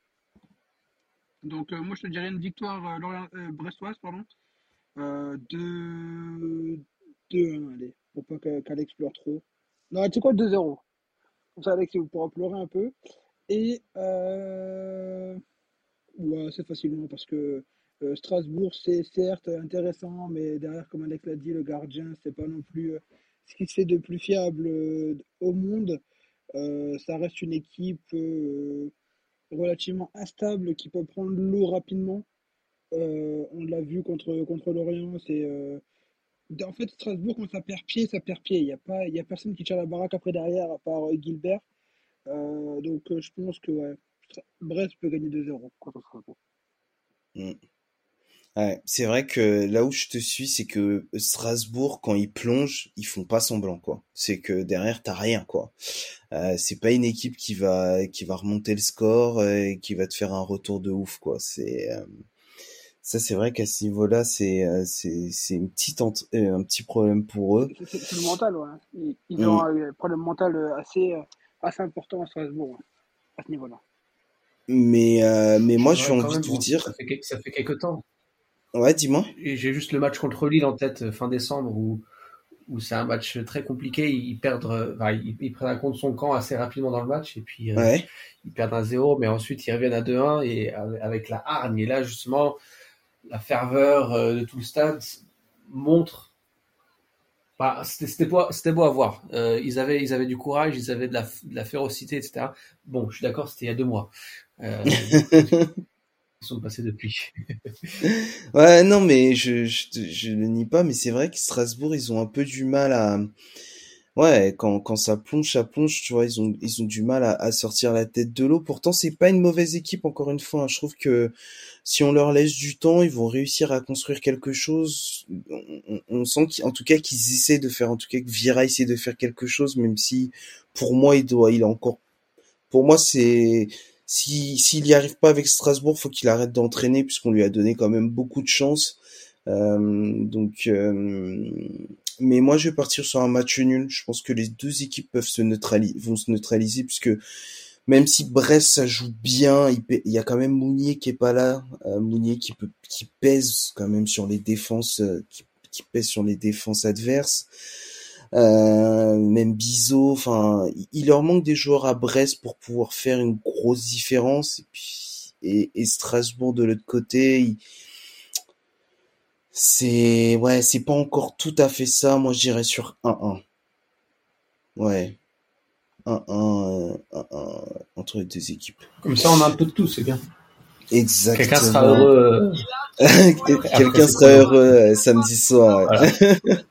Donc, euh, moi, je te dirais une victoire euh, Lorient- euh, brestoise, pardon. Euh, deux deux un, allez, pour pas que- qu'Alex pleure trop. Non, tu sais quoi, deux zéro. Comme ça, Alex, il pourra pleurer un peu. Et euh, ouais, assez facilement parce que euh, Strasbourg, c'est certes intéressant, mais derrière, comme Alex l'a dit, le gardien, c'est pas non plus euh, ce qui se fait de plus fiable euh, au monde. Euh, ça reste une équipe euh, relativement instable qui peut prendre l'eau rapidement. Euh, on l'a vu contre, contre l'Orient. C'est, euh, en fait, Strasbourg, quand ça perd pied, ça perd pied. Il n'y a pas, il y a personne qui tire la baraque après derrière, à part euh, Gilbert. Euh, donc, euh, je pense que ouais, Stra- Brest peut gagner deux zéro contre Strasbourg. Mm. Ouais, c'est vrai que là où je te suis, c'est que Strasbourg, quand ils plongent, ils font pas semblant, quoi. C'est que derrière, t'as rien, quoi. Euh, c'est pas une équipe qui va qui va remonter le score euh, et qui va te faire un retour de ouf, quoi. C'est euh, ça, c'est vrai qu'à ce niveau-là, c'est euh, c'est c'est une petite ent- euh, un petit problème pour eux. C'est c'est- c'est le mental, ouais. Ils, ils ont Mm. un problème mental euh, assez, euh, assez important à Strasbourg, ouais, à ce niveau-là. Mais euh, mais moi, j'ai Ouais, quand envie même, de vous bon, dire, ça fait, quel- ça fait quelques temps. ouais, dis-moi. Et j'ai juste le match contre Lille en tête euh, fin décembre où, où c'est un match très compliqué. Ils perdent, euh, enfin, ils, ils prennent un compte son camp assez rapidement dans le match et puis euh, Ouais. ils perdent un zéro, mais ensuite ils reviennent à deux un et avec avec la hargne. Et là, justement, la ferveur euh, de tout le stade montre. Bah, c'était c'était beau, c'était beau à voir. Euh, ils avaient, ils avaient du courage, ils avaient de la, de la férocité, et cetera. Bon, je suis d'accord, c'était il y a deux mois. Euh, ils sont passés depuis. Ouais, non, mais je, je, te- je le nie pas, mais c'est vrai que Strasbourg, ils ont un peu du mal à, ouais, quand, quand ça plonge, ça plonge, tu vois, ils ont, ils ont du mal à, à sortir la tête de l'eau. Pourtant, c'est pas une mauvaise équipe, encore une fois, hein. Je trouve que si on leur laisse du temps, ils vont réussir à construire quelque chose. On, on- on sent qu'en tout cas qu'ils essaient de faire, en tout cas que Vira essaie de faire quelque chose, même si, pour moi, il doit, il a encore, pour moi, c'est, si, s'il y arrive pas avec Strasbourg, faut qu'il arrête d'entraîner, puisqu'on lui a donné quand même beaucoup de chance. Euh, donc, euh, mais moi, je vais partir sur un match nul. Je pense que les deux équipes peuvent se neutraliser, vont se neutraliser, puisque même si Brest ça joue bien, il, il y a quand même Mounier qui est pas là, euh, Mounier qui peut, qui pèse quand même sur les défenses, euh, qui, qui pèse sur les défenses adverses. Euh, même Bizot, enfin, il, il leur manque des joueurs à Brest pour pouvoir faire une grosse différence. Et puis, et, et Strasbourg de l'autre côté, il- c'est, ouais, c'est pas encore tout à fait ça. Moi, je dirais sur un un. Ouais, un un, euh, un un entre les deux équipes. Comme ça, on a un peu de tout, c'est bien. Quelqu'un sera Exactement. heureux euh, après Quelqu'un ces sera pronos. heureux euh, samedi soir. Voilà. Ouais.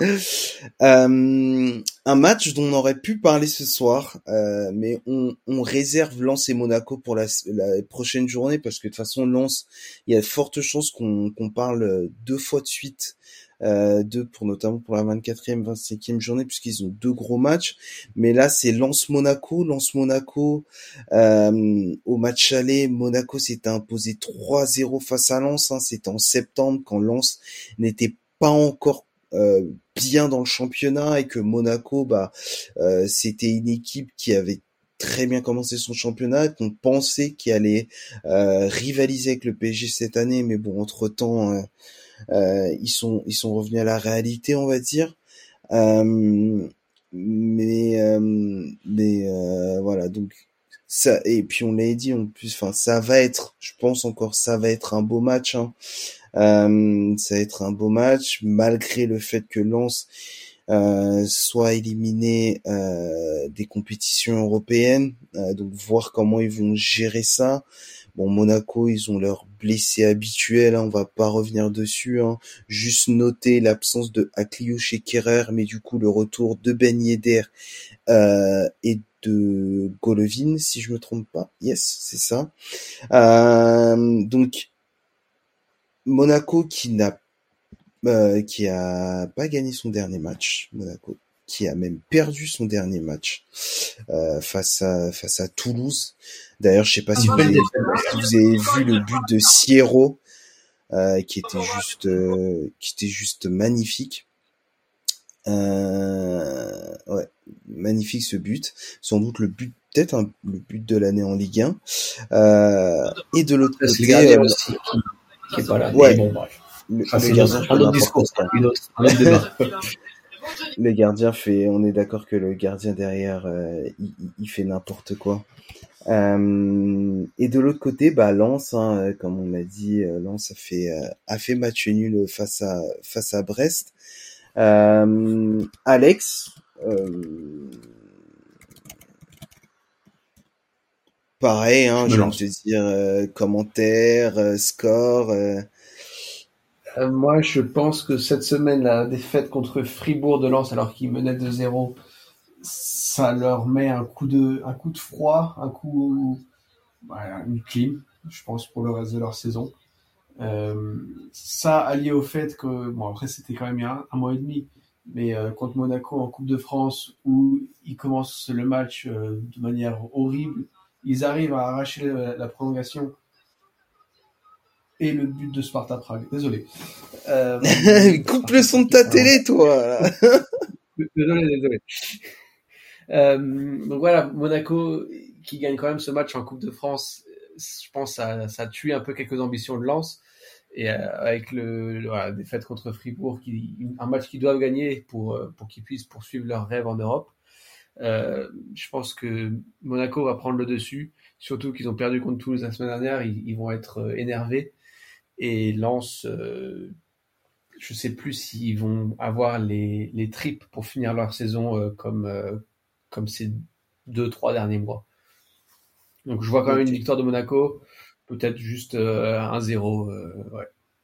Euh, un match dont on aurait pu parler ce soir, euh, mais on, on réserve Lens et Monaco pour la, la prochaine journée parce que de toute façon Lens, il y a de fortes chances qu'on qu'on parle deux fois de suite, euh, deux pour notamment pour la vingt-quatrième, vingt-cinquième journée puisqu'ils ont deux gros matchs. Mais là c'est Lens-Monaco, Lens-Monaco. Euh, au match aller, Monaco s'était imposé trois zéro face à Lens. Hein, c'était en septembre quand Lens n'était pas encore euh, bien dans le championnat et que Monaco, bah, euh, c'était une équipe qui avait très bien commencé son championnat, qu'on pensait qu'il allait euh, rivaliser avec le P S G cette année, mais bon, entre temps, euh, euh, ils sont ils sont revenus à la réalité, on va dire. Euh, mais euh, mais euh, voilà, donc ça et puis on l'a dit en plus, enfin ça va être, je pense encore, ça va être un beau match. Hein. Euh, ça va être un beau match, malgré le fait que Lens euh, soit éliminé euh, des compétitions européennes. Euh, donc voir comment ils vont gérer ça. Bon, Monaco, ils ont leurs blessés habituels, hein, on va pas revenir dessus. Hein. Juste noter l'absence de Akliouche et Kerrer, mais du coup le retour de Ben Yedder euh, et de Golovin, si je me trompe pas. Yes, c'est ça. Euh, donc Monaco qui n'a euh, qui a pas gagné son dernier match, Monaco, qui a même perdu son dernier match euh, face à face à Toulouse. D'ailleurs, je sais pas si vous avez, si vous avez vu le but de Sierro, euh, qui était juste euh, qui était juste magnifique. Euh, ouais, magnifique ce but. Sans doute le but, peut-être un, le but de l'année en Ligue un. Euh, et de l'autre C'est le côté, gardien euh, aussi qui, qui est pas là. ouais, Mais bon, bref. le, Ça, le c'est gardien notre- fait un autre n'importe discours, quoi. une autre, un autre débat. Le gardien fait, on est d'accord que le gardien derrière, euh, il, il- il fait n'importe quoi. Euh, et de l'autre côté, bah Lens, hein, comme on l'a dit, euh, Lens a fait euh, a fait match nul face à face à Brest. Euh, Alex, euh, pareil, hein, Je me j'ai envie de lance. te dire euh, commentaire, euh, score. euh, Euh, moi, je pense que cette semaine, la défaite contre Fribourg de Lens, alors qu'ils menaient deux zéro, ça leur met un coup de, un coup de froid, un coup, voilà, une clim, je pense, pour le reste de leur saison. Euh, ça, allié au fait que, bon, après, c'était quand même il y a un, un mois et demi, mais euh, contre Monaco en Coupe de France, où ils commencent le match euh, de manière horrible, ils arrivent à arracher la, la prolongation et le but de Sparta Prague. Désolé. Euh, Coupe le Sparta son Prague de qui est ta pas loin. télé, toi. Là. Désolé, désolé. Euh, donc voilà, Monaco qui gagne quand même ce match en Coupe de France, je pense que ça, ça tue un peu quelques ambitions de Lens. Et euh, avec le, le voilà, défaite contre Fribourg, qui, un match qu'ils doivent gagner pour, euh, pour qu'ils puissent poursuivre leur rêve en Europe, euh, je pense que Monaco va prendre le dessus. Surtout qu'ils ont perdu contre Toulouse la semaine dernière, ils, ils vont être euh, énervés. Et Lens, euh, je sais plus s'ils vont avoir les, les tripes pour finir leur saison euh, comme, euh, comme ces deux, trois derniers mois. Donc je vois quand même une Ok, victoire de Monaco, peut-être juste euh, un zéro. Euh, ouais.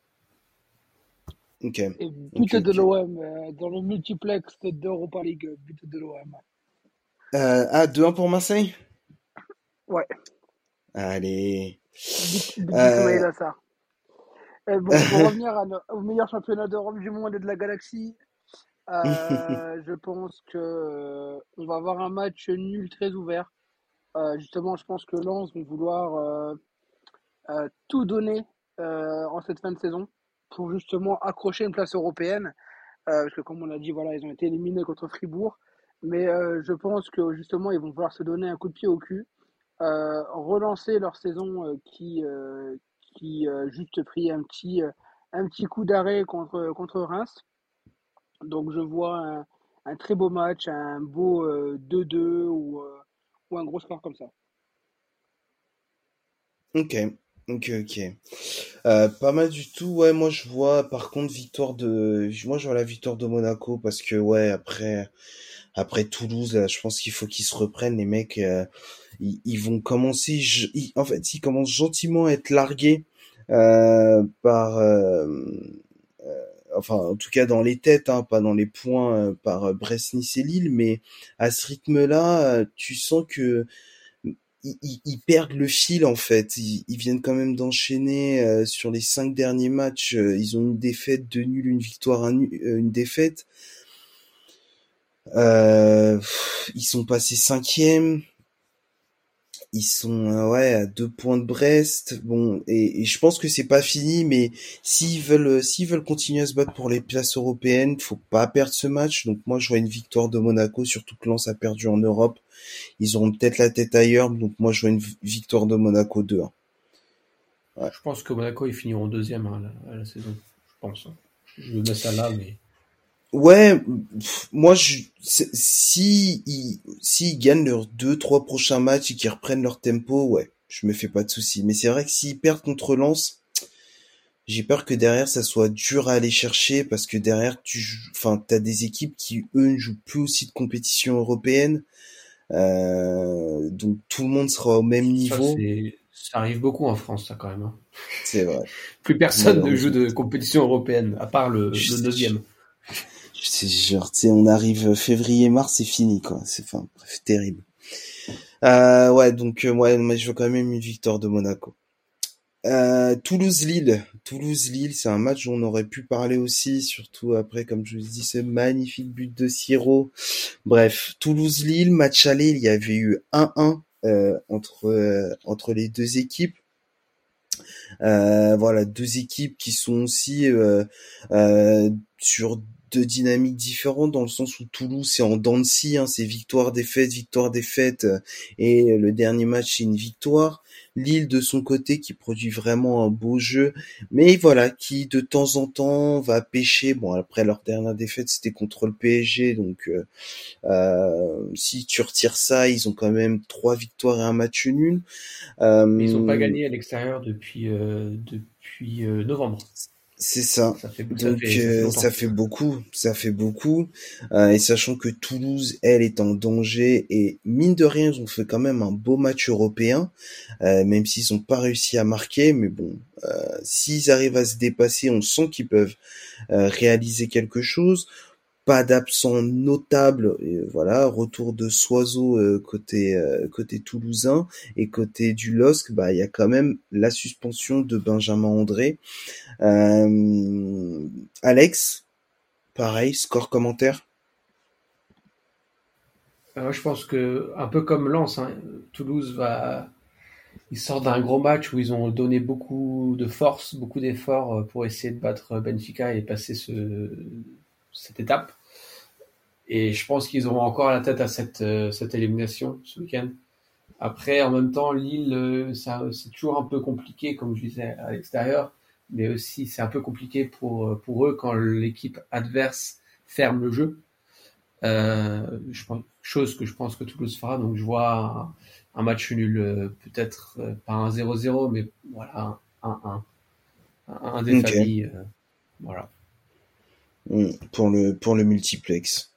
ok, Et ok, but de ok. l'O M euh, dans le multiplex d'Europa League, but de l'O M. Euh, ah, deux un pour Marseille? Ouais, Allez. but, but Euh... d'Ismail Assar. Et bon, pour revenir à no- au meilleur championnat d'Europe du monde et de la galaxie, euh, je pense que euh, on va avoir un match nul très ouvert. Euh, justement, je pense que Lens vont vouloir euh, euh, tout donner euh, en cette fin de saison pour justement accrocher une place européenne. Euh, parce que comme on a dit, voilà, ils ont été éliminés contre Fribourg. Mais euh, je pense que justement, ils vont vouloir se donner un coup de pied au cul, euh, relancer leur saison euh, qui, euh, qui euh, juste pris un petit, euh, un petit coup d'arrêt contre, contre Reims. Donc je vois un, un très beau match, un beau euh, deux deux ou, euh, ou un gros score comme ça. Ok, ok, ok. Euh, pas mal du tout. Ouais, moi je vois par contre victoire de, moi je vois la victoire de Monaco parce que ouais après après Toulouse, là, je pense qu'il faut qu'ils se reprennent les mecs. euh, ils, ils vont commencer, je- ils- en fait, ils commencent gentiment à être largués euh, par, euh, enfin en tout cas dans les têtes, hein, pas dans les points euh, par euh, Brest, Nice et Lille, mais à ce rythme-là, euh, tu sens que ils, ils- ils perdent le fil en fait. Ils, ils viennent quand même d'enchaîner euh, sur les cinq derniers matchs. euh, ils ont une défaite, deux nuls, une victoire, un nul- euh, une défaite. Euh, pff, ils sont passés cinquième. Ils sont euh, ouais à deux points de Brest. Bon, et, et je pense que c'est pas fini, mais s'ils veulent euh, s'ils veulent continuer à se battre pour les places européennes, faut pas perdre ce match. Donc moi je vois une victoire de Monaco, surtout que Lens a perdu en Europe. Ils auront peut-être la tête ailleurs, donc moi je vois une v- victoire de Monaco deux un. Ouais. Je pense que Monaco, ils finiront deuxième hein, à, la, à la saison. Je pense. Hein. Je mets ça là, mais. Ouais, pff, moi je c'est- si ils si ils gagnent leurs deux trois prochains matchs et qu'ils reprennent leur tempo, ouais, je me fais pas de soucis. Mais c'est vrai que s'ils perdent contre Lens, j'ai peur que derrière ça soit dur à aller chercher parce que derrière tu joues- enfin t'as des équipes qui eux ne jouent plus aussi de compétition européenne, euh, donc tout le monde sera au même Ça, niveau. c'est, ça arrive beaucoup en France, ça, quand même. Hein. C'est vrai, Plus personne ne joue malheureusement. de compétition européenne, à part le, Je le sais, je neuvième. je sais, genre, tu sais, on arrive février-mars, c'est fini, quoi. C'est, enfin, bref, terrible. Euh, ouais, donc, euh, ouais, moi, je veux quand même une victoire de Monaco. Euh, Toulouse-Lille. Toulouse-Lille, c'est un match dont on aurait pu parler aussi, surtout après, comme je vous dis, ce magnifique but de Siro. Bref, Toulouse-Lille, match aller, il y avait eu un un euh, entre, euh, entre les deux équipes. Euh, voilà, deux équipes qui sont aussi euh, euh, sur deux dynamiques différentes dans le sens où Toulouse c'est en dents de scie, hein, c'est victoire défaite victoire défaite euh, et le dernier match c'est une victoire. Lille de son côté qui produit vraiment un beau jeu, mais voilà qui de temps en temps va pêcher. Bon après leur dernière défaite c'était contre le P S G, donc euh, euh, si tu retires ça ils ont quand même trois victoires et un match nul. Euh, Mais ils ont pas gagné à l'extérieur depuis euh, depuis euh, novembre. C'est ça. Ça fait, ça Donc fait, ça fait euh, longtemps. ça fait beaucoup, ça fait beaucoup. Euh, et sachant que Toulouse, elle, est en danger et mine de rien, ils ont fait quand même un beau match européen, euh, même s'ils n'ont pas réussi à marquer. Mais bon, euh, s'ils arrivent à se dépasser, on sent qu'ils peuvent euh, réaliser quelque chose. Pas d'absent notable, et voilà, retour de Soiseau euh, côté euh, côté toulousain et côté du L O S C, bah il y a quand même la suspension de Benjamin André. Euh, Alex, pareil, score commentaire. Euh, je pense que un peu comme Lens, hein, Toulouse va, ils sortent d'un gros match où ils ont donné beaucoup de force, beaucoup d'efforts pour essayer de battre Benfica et passer ce, cette étape. Et je pense qu'ils auront encore la tête à cette, cette élimination ce week-end. Après, en même temps, Lille, ça, c'est toujours un peu compliqué, comme je disais, à l'extérieur, mais aussi c'est un peu compliqué pour, pour eux quand l'équipe adverse ferme le jeu. Euh, je pense, chose que je pense que Toulouse fera, donc je vois un, un match nul, peut-être pas un zéro zéro, mais voilà, un un, un, un des Ok. familles. Euh, voilà. Mm, pour le pour le multiplex.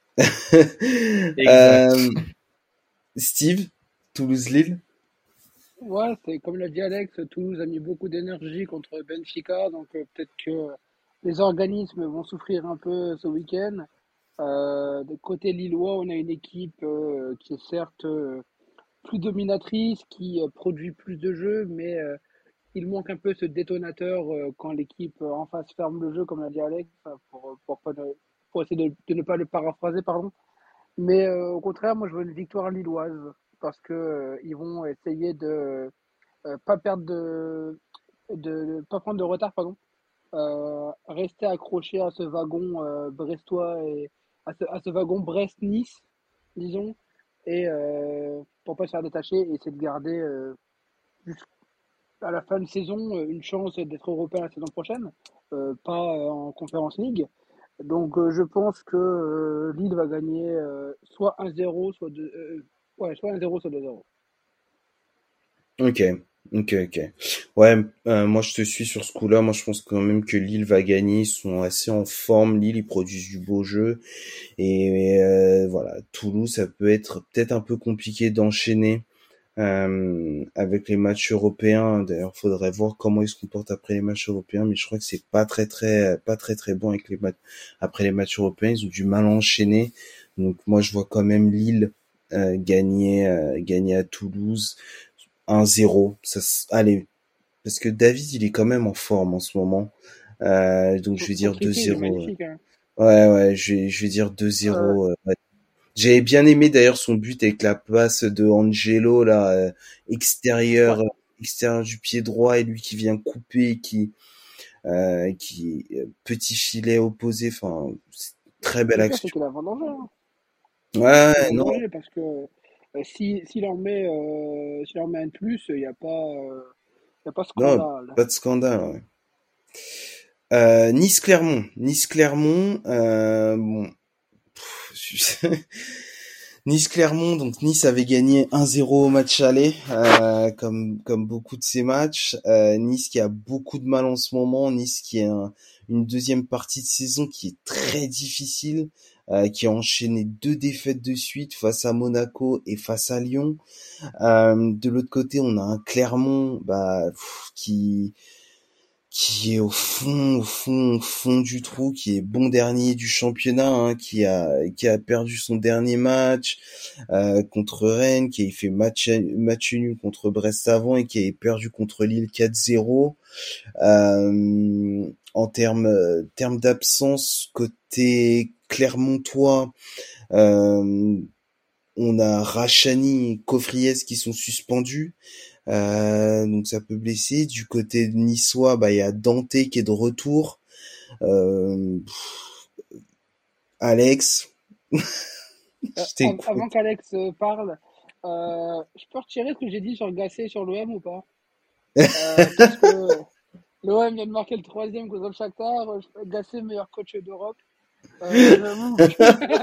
Exact. euh, Steve, Toulouse-Lille. Ouais, c'est comme l'a dit Alex, Toulouse a mis beaucoup d'énergie contre Benfica, donc euh, peut-être que les organismes vont souffrir un peu ce week-end. Euh, de côté lillois, on a une équipe euh, qui est certes euh, plus dominatrice, qui euh, produit plus de jeux, mais euh, il manque un peu ce détonateur euh, quand l'équipe euh, en face ferme le jeu, comme l'a dit Alex, enfin, pour, pour, pas ne- pour essayer de, de ne pas le paraphraser, pardon. Mais euh, au contraire, moi je veux une victoire lilloise parce que euh, ils vont essayer de euh, pas perdre de, de, de- pas prendre de retard, pardon. Euh, rester accroché à ce wagon euh, brestois et à ce, à ce wagon Brest-Nice, disons, et euh, pour pas se faire détacher et essayer de garder euh, jusqu'à la fin de saison euh, une chance d'être européen la saison prochaine, euh, pas euh, en Conference League. Donc euh, je pense que euh, Lille va gagner euh, soit un zéro, soit deux, euh, ouais, soit un zéro, soit deux zéro. Ok, ok, ok. Ouais, euh, moi je te suis sur ce coup-là. Moi je pense quand même que Lille va gagner. Ils sont assez en forme. Lille, ils produisent du beau jeu. Et euh, voilà, Toulouse, ça peut être peut-être un peu compliqué d'enchaîner euh, avec les matchs européens. D'ailleurs, faudrait voir comment ils se comportent après les matchs européens. Mais je crois que c'est pas très très pas très très bon avec les matchs après les matchs européens. Ils ont du mal à enchaîner. Donc moi je vois quand même Lille euh, gagner euh, gagner à Toulouse un zéro. Ça, s- allez, parce que David, il est quand même en forme en ce moment. Euh, donc je Son, vais son dire triplé, il est deux zéro. magnifique, hein. Ouais, ouais, je vais, je vais dire Euh, deux zéro. euh, ouais. J'avais bien aimé d'ailleurs son but avec la passe de Angelo, là, euh, ouais. extérieur, euh, extérieur du pied droit et lui qui vient couper, qui, euh, qui, euh, petit filet opposé. Enfin, c'est une très belle Le pire, c'est action. qu'il a vendangé, hein. Ouais, Le pire, c'est qu'il a ouais, non, vendangé parce que euh, si, s'il en met, euh, s'il en met un de plus, il n'y a pas, euh, y a pas non, scandale. pas de scandale. Ouais. Euh, Nice-Clermont, Nice-Clermont, euh, bon, Nice-Clermont, donc Nice avait gagné un zéro au match aller, euh, comme comme beaucoup de ces matchs. Euh, Nice qui a beaucoup de mal en ce moment, Nice qui a un- une deuxième partie de saison qui est très difficile, euh, qui a enchaîné deux défaites de suite face à Monaco et face à Lyon. Euh, de l'autre côté, on a un Clermont bah, pff, qui qui est au fond, au fond, au fond du trou, qui est bon dernier du championnat, hein, qui a qui a perdu son dernier match euh, contre Rennes, qui a fait match match nul contre Brest avant et qui a perdu contre Lille quatre zéro. Euh, en termes euh, termes d'absence côté Clermontois, euh, on a Rachani et Cofriès qui sont suspendus. Euh, donc ça peut blesser. Du côté de niçois, bah il y a Dante qui est de retour. Euh, Alex, Euh, je av- t'écoute. avant qu'Alex euh, parle, euh, je peux retirer ce que j'ai dit sur Gasset sur l'O M ou pas? Euh, parce que l'O M vient de marquer le troisième contre le Shakhtar. euh, Gasset, meilleur coach d'Europe. Euh, j'avoue que...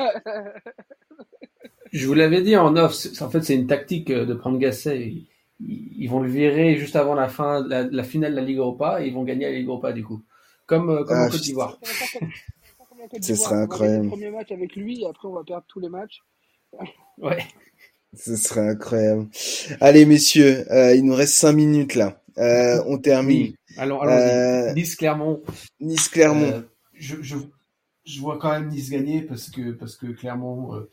Je vous l'avais dit en off, c'est- en fait c'est une tactique euh, de prendre Gasset. Ils, ils vont le virer juste avant la fin, la, la finale de la Ligue Europa et ils vont gagner la Ligue Europa du coup. Comme, euh, comme en Ah, Côte putain, d'Ivoire. On va faire comme, on va faire comme la Côte ce serait d'Ivoire. On va gagner le incroyable. premier match avec lui et après on va perdre tous les matchs. Ouais. Ce serait incroyable. Allez, messieurs, euh, il nous reste cinq minutes là. Euh, on termine. Oui, allons, allons-y. Euh, Nice-Clermont. Nice-Clermont. Euh, je, je, je vois quand même Nice gagner parce que, parce que Clermont. Euh,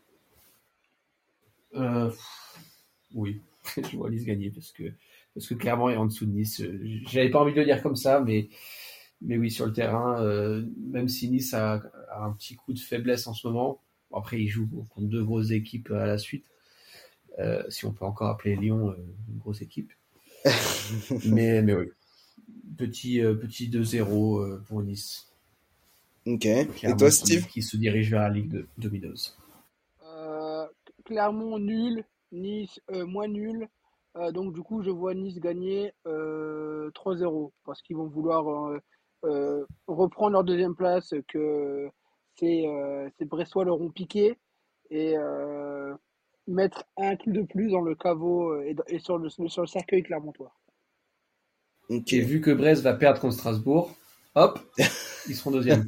euh, oui, je vois Nice gagner parce que, parce que Clermont est en dessous de Nice. J'avais pas envie de le dire comme ça, mais, mais oui, sur le terrain, euh, même si Nice a, a un petit coup de faiblesse en ce moment, bon, après ils jouent contre deux grosses équipes à la suite, euh, si on peut encore appeler Lyon euh, une grosse équipe. mais, mais oui, petit, euh, petit deux zéro euh, pour Nice. Ok. Et Clermont toi, qui, Steve? qui se dirige vers la Ligue de deux mille douze. Euh, Clermont nul, Nice euh, moins nul. Euh, donc du coup, je vois Nice gagner euh, trois zéro parce qu'ils vont vouloir euh, euh, reprendre leur deuxième place que ces, euh, ces Bressois leur ont piqué et euh, mettre un clou de plus dans le caveau euh, et, et sur, le, sur le cercueil clermontois. Ok. Et vu que Brest va perdre contre Strasbourg, hop, ils seront deuxième.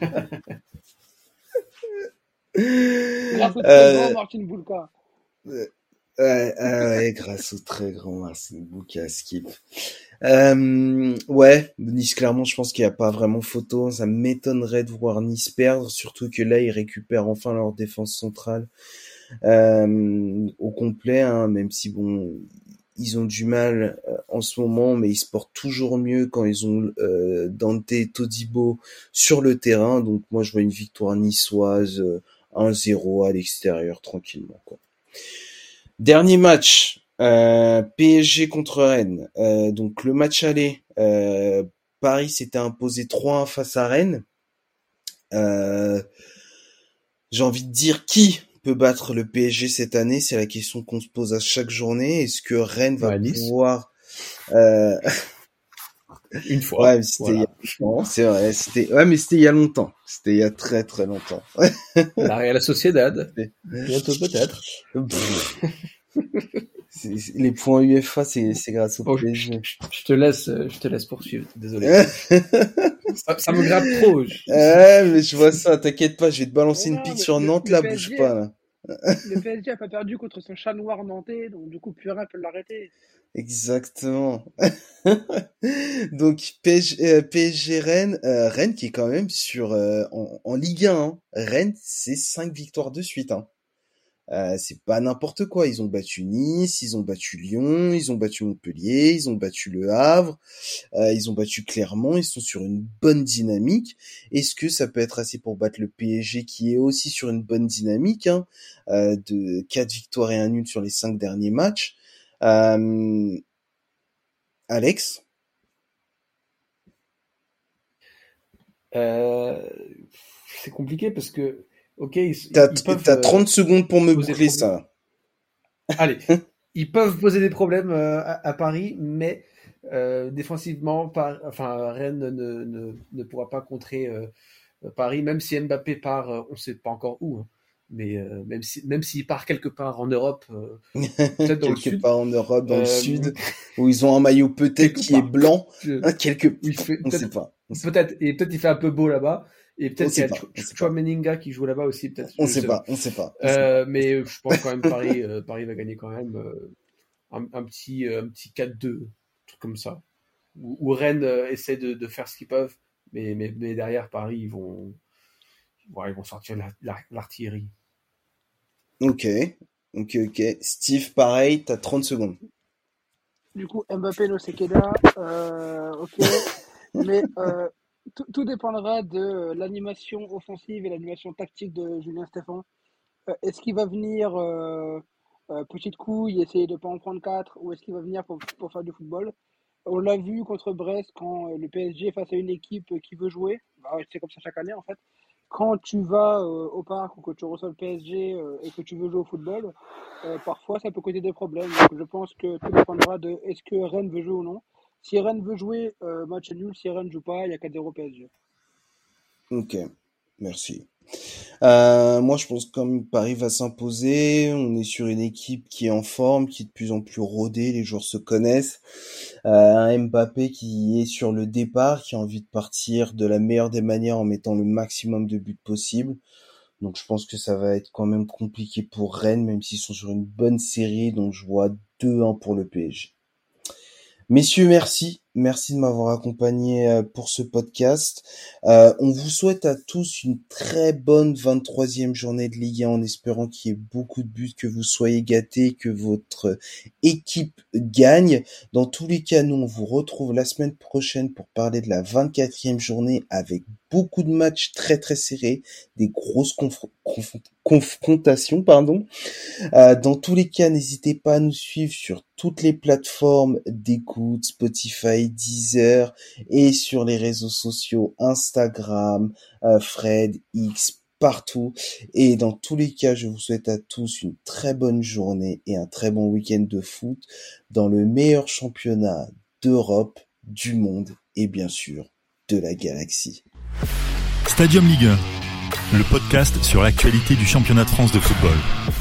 Grâce au très grand Euh, Martin Boulka. ouais, ouais, ouais, grâce au très grand Marcin Bouka Skip. Euh, ouais, Nice-Clermont, je pense qu'il n'y a pas vraiment photo. Ça m'étonnerait de voir Nice perdre, surtout que là, ils récupèrent enfin leur défense centrale euh, au complet, hein, même si bon, ils ont du mal euh, en ce moment, mais ils se portent toujours mieux quand ils ont euh, Dante Todibo sur le terrain. Donc moi, je vois une victoire niçoise euh, un zéro à l'extérieur, tranquillement, quoi. Dernier match, euh, P S G contre Rennes. Euh, donc le match aller, euh, Paris s'était imposé trois un face à Rennes. Euh, j'ai envie de dire qui peut battre le P S G cette année, c'est la question qu'on se pose à chaque journée. Est-ce que Rennes va Ouais, Nice, pouvoir... Euh... une fois. ouais, mais c'était il y a Voilà. longtemps, c'est vrai. C'était... Ouais, mais c'était il y a longtemps. C'était il y a très très longtemps. La Real Sociedad, bientôt peut-être. C'est- c'est- Les points U E F A, c'est c'est grâce au Bon, P S je, G. je- je te laisse, je te laisse poursuivre. Désolé. Ça, ça me gratte trop. Je- Ouais, mais je vois ça, t'inquiète pas, je vais te balancer Mais une non, pique mais sur le, Nantes, le là, bouge P S G, pas, là. le P S G a pas perdu contre son chat noir nantais, donc du coup plus rien peut l'arrêter. Exactement. Donc, P S G, euh, P S G Rennes, euh, Rennes qui est quand même sur, euh, en, en Ligue un, hein. Rennes, c'est cinq victoires de suite, hein. Euh, c'est pas n'importe quoi. Ils ont battu Nice, ils ont battu Lyon, ils ont battu Montpellier, ils ont battu Le Havre, euh, ils ont battu Clermont. Ils sont sur une bonne dynamique. Est-ce que ça peut être assez pour battre le P S G qui est aussi sur une bonne dynamique, hein, euh, de quatre victoires et un nul sur les cinq derniers matchs. Euh, Alex, Euh, c'est compliqué parce que, ok, ils, t'as ils peuvent t'as euh, trente secondes pour me poser boucler problème. ça. Allez, ils peuvent poser des problèmes euh, à, à Paris, mais euh, défensivement, par, enfin, Rennes ne, ne, ne pourra pas contrer euh, Paris, même si Mbappé part, euh, on ne sait pas encore où, hein, mais euh, même si, même s'il part quelque part en Europe, euh, peut-être dans le Quelque sud, part en Europe, dans le euh, sud, où ils ont un maillot peut-être quelque qui est part. blanc. Je- Hein, quelque, il fait on sait peut-être, pas. On sait, peut-être, et peut-être il fait un peu beau là-bas, et on peut-être qu'il sait y a pas. On sait pas. Chouameninga qui joue là-bas aussi, peut-être, On je sait sais pas. pas. On sait pas. On sait pas. Euh, mais je pense quand même Paris, euh, Paris va gagner quand même euh, un, un petit, euh, un petit quatre deux, un truc comme ça. Où, où Rennes euh, essaie de, de faire ce qu'ils peuvent, mais, mais, mais derrière Paris, ils vont, ouais, ils vont sortir la- la- l'artillerie. Ok. Ok, ok. Steve, pareil, t'as trente secondes. Du coup, Mbappé no Sekeda, euh, ok, mais euh, tout, tout dépendra de l'animation offensive et l'animation tactique de Julien Stéphan. Euh, est-ce qu'il va venir euh, euh, petite couille, essayer de pas en prendre quatre, ou est-ce qu'il va venir pour, pour faire du football? On l'a vu contre Brest quand euh, le P S G est face à une équipe qui veut jouer. Bah, ouais, c'est comme ça chaque année en fait. quand tu vas euh, au parc ou que tu reçois le P S G euh, et que tu veux jouer au football, euh, parfois ça peut causer des problèmes. Donc je pense que tout dépendra de est-ce que Rennes veut jouer ou non. Si Rennes veut jouer, euh, match nul. Si Rennes ne joue pas, il y a quatre zéro P S G. Ok, merci. Euh, moi, je pense que comme Paris va s'imposer, on est sur une équipe qui est en forme, qui est de plus en plus rodée, les joueurs se connaissent. Euh, un Mbappé qui est sur le départ, qui a envie de partir de la meilleure des manières en mettant le maximum de buts possible. Donc je pense que ça va être quand même compliqué pour Rennes, même s'ils sont sur une bonne série, donc je vois deux un pour le P S G. Messieurs, merci. Merci de m'avoir accompagné pour ce podcast. Euh, on vous souhaite à tous une très bonne vingt-troisième journée de Ligue un en espérant qu'il y ait beaucoup de buts, que vous soyez gâtés, que votre équipe gagne. Dans tous les cas, nous, on vous retrouve la semaine prochaine pour parler de la vingt-quatrième journée avec beaucoup de matchs très très serrés, des grosses conf- conf- confrontations, pardon. Euh, dans tous les cas, n'hésitez pas à nous suivre sur toutes les plateformes d'écoute, Spotify, Deezer et sur les réseaux sociaux Instagram, euh, Fred, X, partout. Et dans tous les cas, je vous souhaite à tous une très bonne journée et un très bon week-end de foot dans le meilleur championnat d'Europe, du monde et bien sûr de la galaxie. Stadium Ligue un, le podcast sur l'actualité du championnat de France de football.